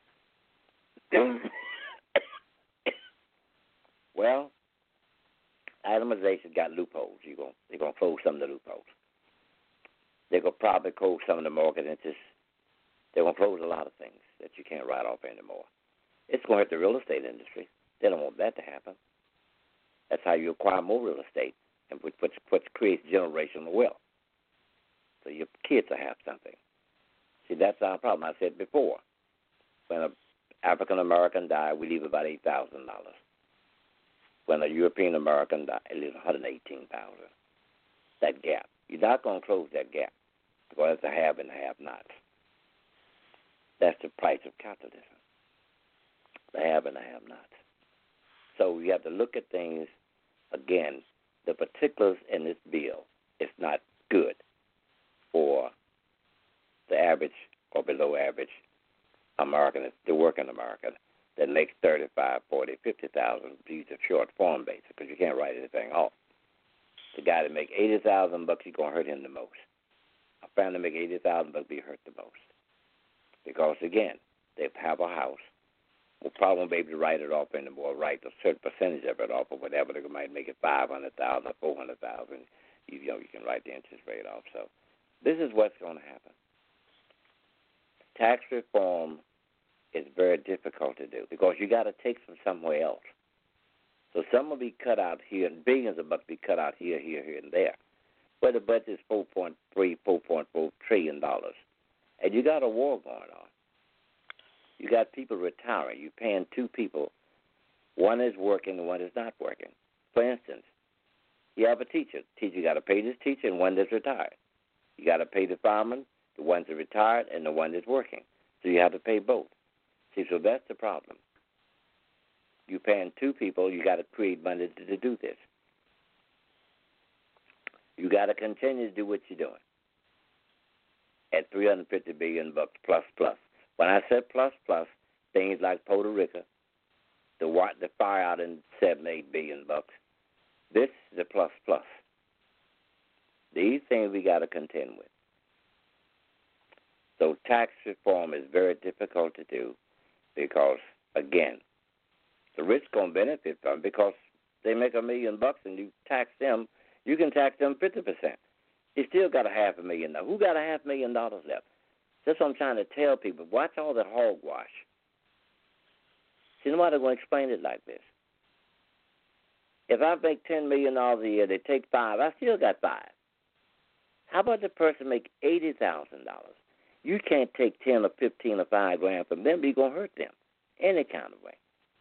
Well, itemization got loopholes. You're gonna, they're going to close some of the loopholes. They're going to probably close some of the market interests. They're going to close a lot of things that you can't write off anymore. It's going to hurt the real estate industry. They don't want that to happen. That's how you acquire more real estate, and which, which, which creates generational wealth. So your kids will have something. See, that's our problem. I said before, when an African American dies, we leave about eight thousand dollars. When a European American dies, it leaves one hundred eighteen thousand dollars. That gap. You're not going to close that gap because it's the have and the have-nots. That's the price of capitalism. The have and the have-nots. So you have to look at things again. The particulars in this bill is not good for the average or below average American, the working American that makes thirty-five, forty, fifty thousand. These are short form basis because you can't write anything off. The guy that make eighty thousand bucks, you're gonna hurt him the most. A family make eighty thousand bucks, be hurt the most because again, they have a house. We'll probably won't be able to write it off anymore. Write a certain percentage of it off or whatever. They might make it five hundred thousand, four hundred thousand. You know, you can write the interest rate off. So, this is what's going to happen. Tax reform is very difficult to do because you got to take from somewhere else. So some will be cut out here, and billions of bucks be cut out here, here, here, and there. Where the budget is four point three, four point four trillion dollars, and you got a war going on. You got people retiring. You're paying two people. One is working and one is not working. For instance, you have a teacher. Teacher got to pay this teacher and one that's retired. You got to pay the fireman, the one that's retired, and the one that's working. So you have to pay both. See, so that's the problem. You're paying two people. You got to create money to, to do this. You got to continue to do what you're doing at three hundred fifty billion bucks plus plus. When I said plus plus, things like Puerto Rico, the the fire out in seven, eight billion bucks. This is a plus plus. These things we got to contend with. So tax reform is very difficult to do because, again, the rich gonna benefit from it because they make a million bucks and you tax them. You can tax them fifty percent. You still got a half a million. Now, who got a half million dollars left? That's what I'm trying to tell people. Watch all that hogwash. See, nobody's going to explain it like this. If I make ten million dollars a year, they take five. I still got five. How about the person make eighty thousand dollars? You can't take ten or fifteen or five grand from them, but you're going to hurt them any kind of way.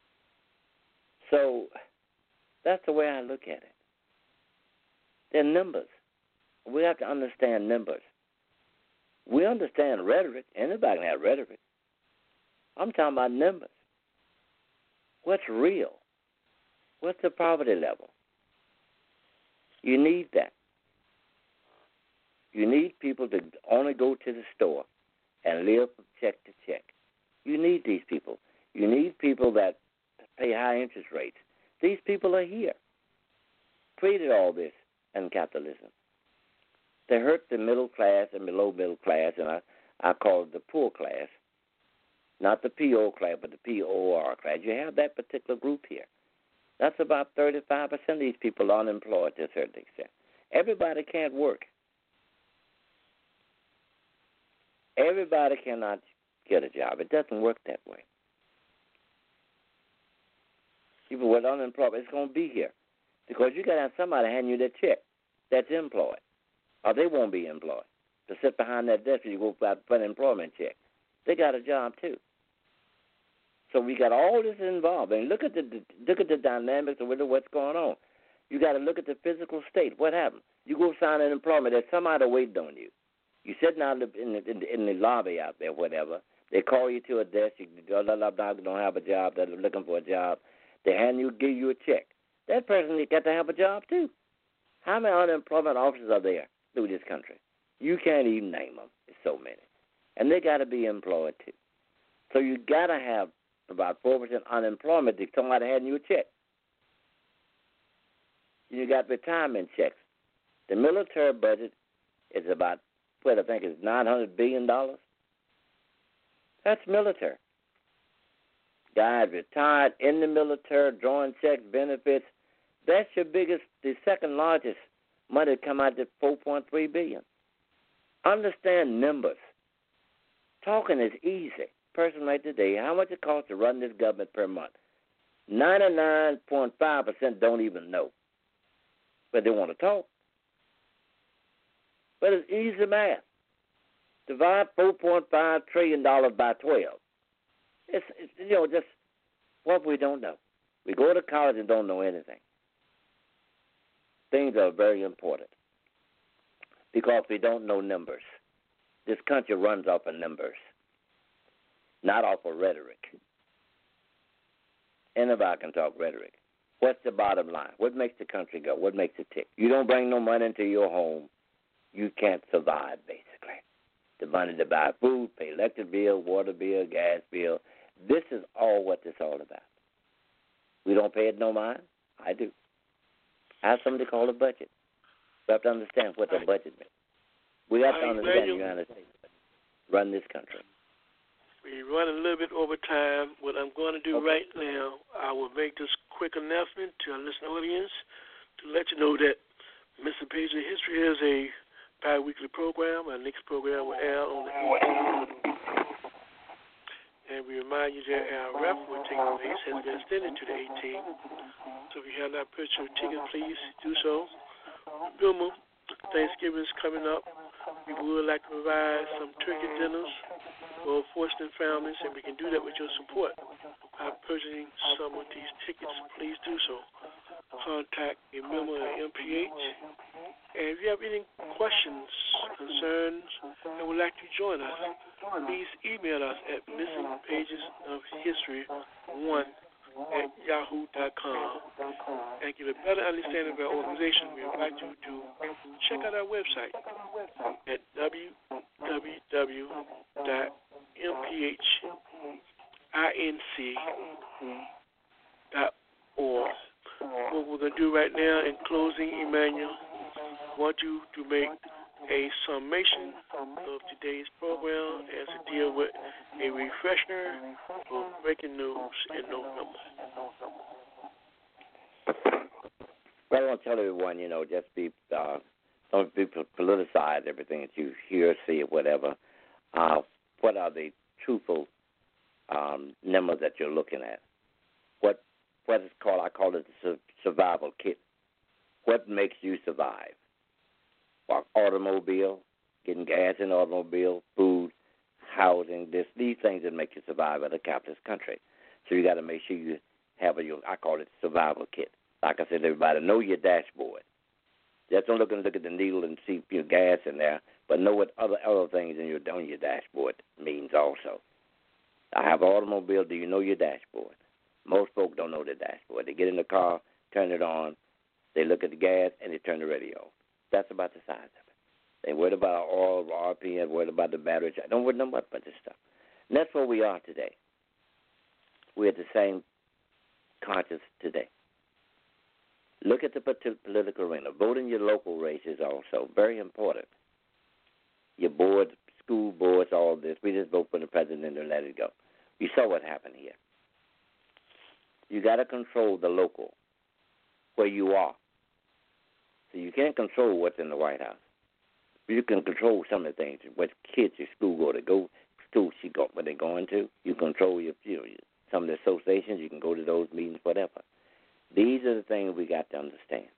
So that's the way I look at it. They're numbers. We have to understand numbers. We understand rhetoric. Anybody can have rhetoric. I'm talking about numbers. What's real? What's the poverty level? You need that. You need people to only go to the store and live from check to check. You need these people. You need people that pay high interest rates. These people are here. Created all this in capitalism. They hurt the middle class and below middle class, and I, I call it the poor class. Not the P O class, but the P O R class. You have that particular group here. That's about thirty-five percent of these people are unemployed to a certain extent. Everybody can't work. Everybody cannot get a job. It doesn't work that way. People with unemployment, it's going to be here because you got to have somebody hand you that check that's employed, or they won't be employed. To sit behind that desk and you go for an unemployment check. They got a job too. So we got all this involved. And look at the look at the dynamics of what's going on. You got to look at the physical state. What happened? You go sign an employment. There's somebody waiting on you. You sitting out in the, in the, in the lobby out there, whatever. They call you to a desk. You blah, blah, blah, don't have a job. They're looking for a job. They hand you, give you a check. That person got to have a job too. How many unemployment officers are there through this country? You can't even name them. There's so many. And they got to be employed too. So you got to have about four percent unemployment to somebody handing you a check. You got retirement checks. The military budget is about, what I think is nine hundred billion dollars. That's military. Guys retired in the military, drawing checks, benefits. That's your biggest, the second largest money to come out at four point three billion dollars. Understand numbers. Talking is easy. Person right today, how much it costs to run this government per month? ninety-nine point five percent don't even know. But they want to talk. But it's easy math. Divide four point five trillion dollars by twelve. It's, it's, you know, just what we don't know. We go to college and don't know anything. Things are very important because we don't know numbers. This country runs off of numbers, not off of rhetoric. Anybody can talk rhetoric. What's the bottom line? What makes the country go? What makes it tick? You don't bring no money into your home, you can't survive, basically. The money to buy food, pay electric bill, water bill, gas bill. This is all what this is all about. We don't pay it no mind? I do. I have something to call a budget. We have to understand what the budget means. We have to understand the United States run this country. We're running a little bit over time. What I'm going to do right now, I will make this quick announcement to our listening audience to let you know that Mister Page of History is a bi-weekly program. Our next program will air on the eighteenth. And we remind you that our rep will take place has been extended to the eighteenth. So if you have not purchased your ticket, please do so. Remember, Thanksgiving is coming up. We would like to provide some turkey dinners for fortunate families, and we can do that with your support. By purchasing some of these tickets, please do so. Contact a member of M P H. And if you have any questions, concerns, and would like to join us, please email us at missing pages of history one at yahoo dot com. And get a better understanding of our organization, we invite you to check out our website at w w w dot m p h inc dot org. What we're going to do right now in closing, Emmanuel, I want you to make a summation of today's program as to deal with a refresher of breaking news in November. Well, I want to tell everyone, you know, just be, uh, don't be politicize everything that you hear, see, or whatever. Uh, what are the truthful um, numbers that you're looking at? What what is called, I call it the survival kit. What makes you survive? Well, automobile, getting gas in the automobile, food, housing, this, these things that make you survive in a capitalist country. So you got to make sure you have a, I call it survival kit. Like I said, everybody, know your dashboard. Just don't look and look at the needle and see your gas in there, but know what other other things in your on your dashboard means also. I have an automobile. Do you know your dashboard? Most folks don't know their dashboard. They get in the car, turn it on, they look at the gas, and they turn the radio. That's about the size of it. They worried about oil, R P M, worried about the battery. Don't worry about a bunch of stuff. And that's where we are today. We're at the same conscience today. Look at the political arena. Vote in your local races also. Very important. Your boards, school boards, all this. We just vote for the president and let it go. You saw what happened here. You got to control the local, where you are. So you can't control what's in the White House. You can control some of the things, what kids your school go to go, school she go, what they're going to. You control your, you know, some of the associations. You can go to those meetings, whatever. These are the things we got to understand.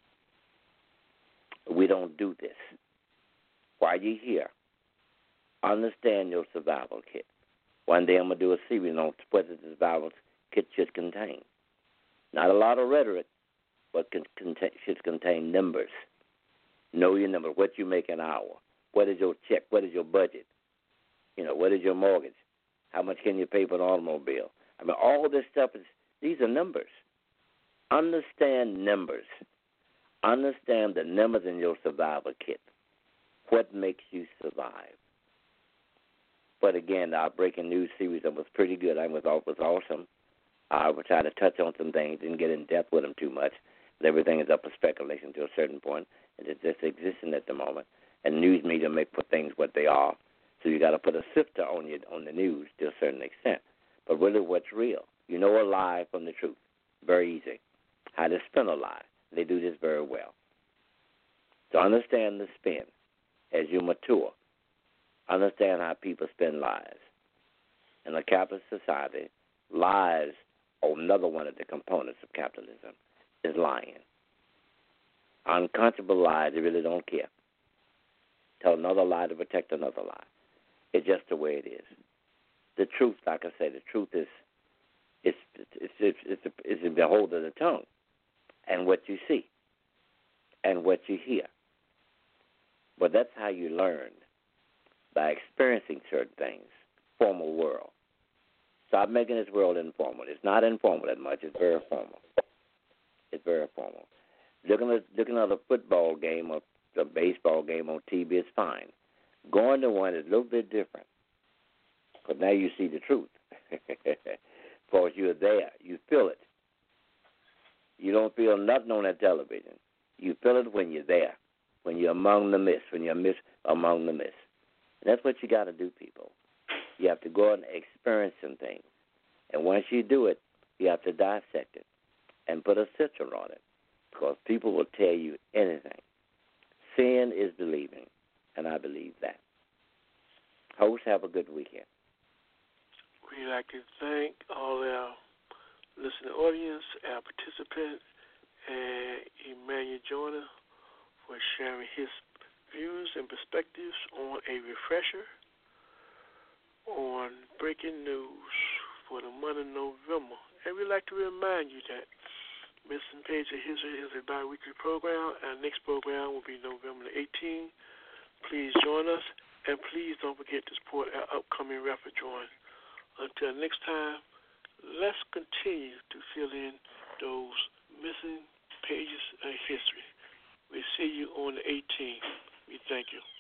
We don't do this. While you're here, understand your survival kit. One day I'm going to do a series on what the survival kit should contain. Not a lot of rhetoric, but can contain, should contain numbers. Know your number, what you make an hour. What is your check? What is your budget? You know, what is your mortgage? How much can you pay for an automobile? I mean, all this stuff, is these are numbers. Understand numbers. Understand the numbers in your survival kit. What makes you survive? But again, our breaking news series was pretty good. I was was awesome. I would try to touch on some things, didn't get in depth with them too much. But everything is up for speculation to a certain point, and it's just existing at the moment. And news media make put things what they are, so you got to put a sifter on your on the news to a certain extent. But really, what's real? You know a lie from the truth. Very easy. How to spin a lie. They do this very well. To understand the spin as you mature, understand how people spin lies. In a capitalist society, lies are another one of the components of capitalism, is lying. Unconscionable lies, they really don't care. Tell another lie to protect another lie. It's just the way it is. The truth, like I say, the truth is it's it's it's it's, it's, it's the behold of the tongue, and what you see, and what you hear. But that's how you learn, by experiencing certain things. Formal world. Stop making this world informal. It's not informal that much. It's very formal. It's very formal. Looking at looking at a football game or a baseball game on T V is fine. Going to one is a little bit different. Because now you see the truth. Because you're there. You feel it. You don't feel nothing on that television. You feel it when you're there. When you're among the mist. When you're mist among the mist. And that's what you got to do, people. You have to go out and experience some things. And once you do it, you have to dissect it and put a citra on it. Because people will tell you anything. Seeing is believing. And I believe that. Hosts, have a good weekend. We'd like to thank all our listening audience, our participants, and Emmanuel Joyner for sharing his views and perspectives on a refresher on breaking news for the month of November. And we'd like to remind you that Missing Page of History is a bi-weekly program. Our next program will be November the eighteenth. Please join us, and please don't forget to support our upcoming rapper join. Until next time, let's continue to fill in those missing pages of history. We see you on the eighteenth. We thank you.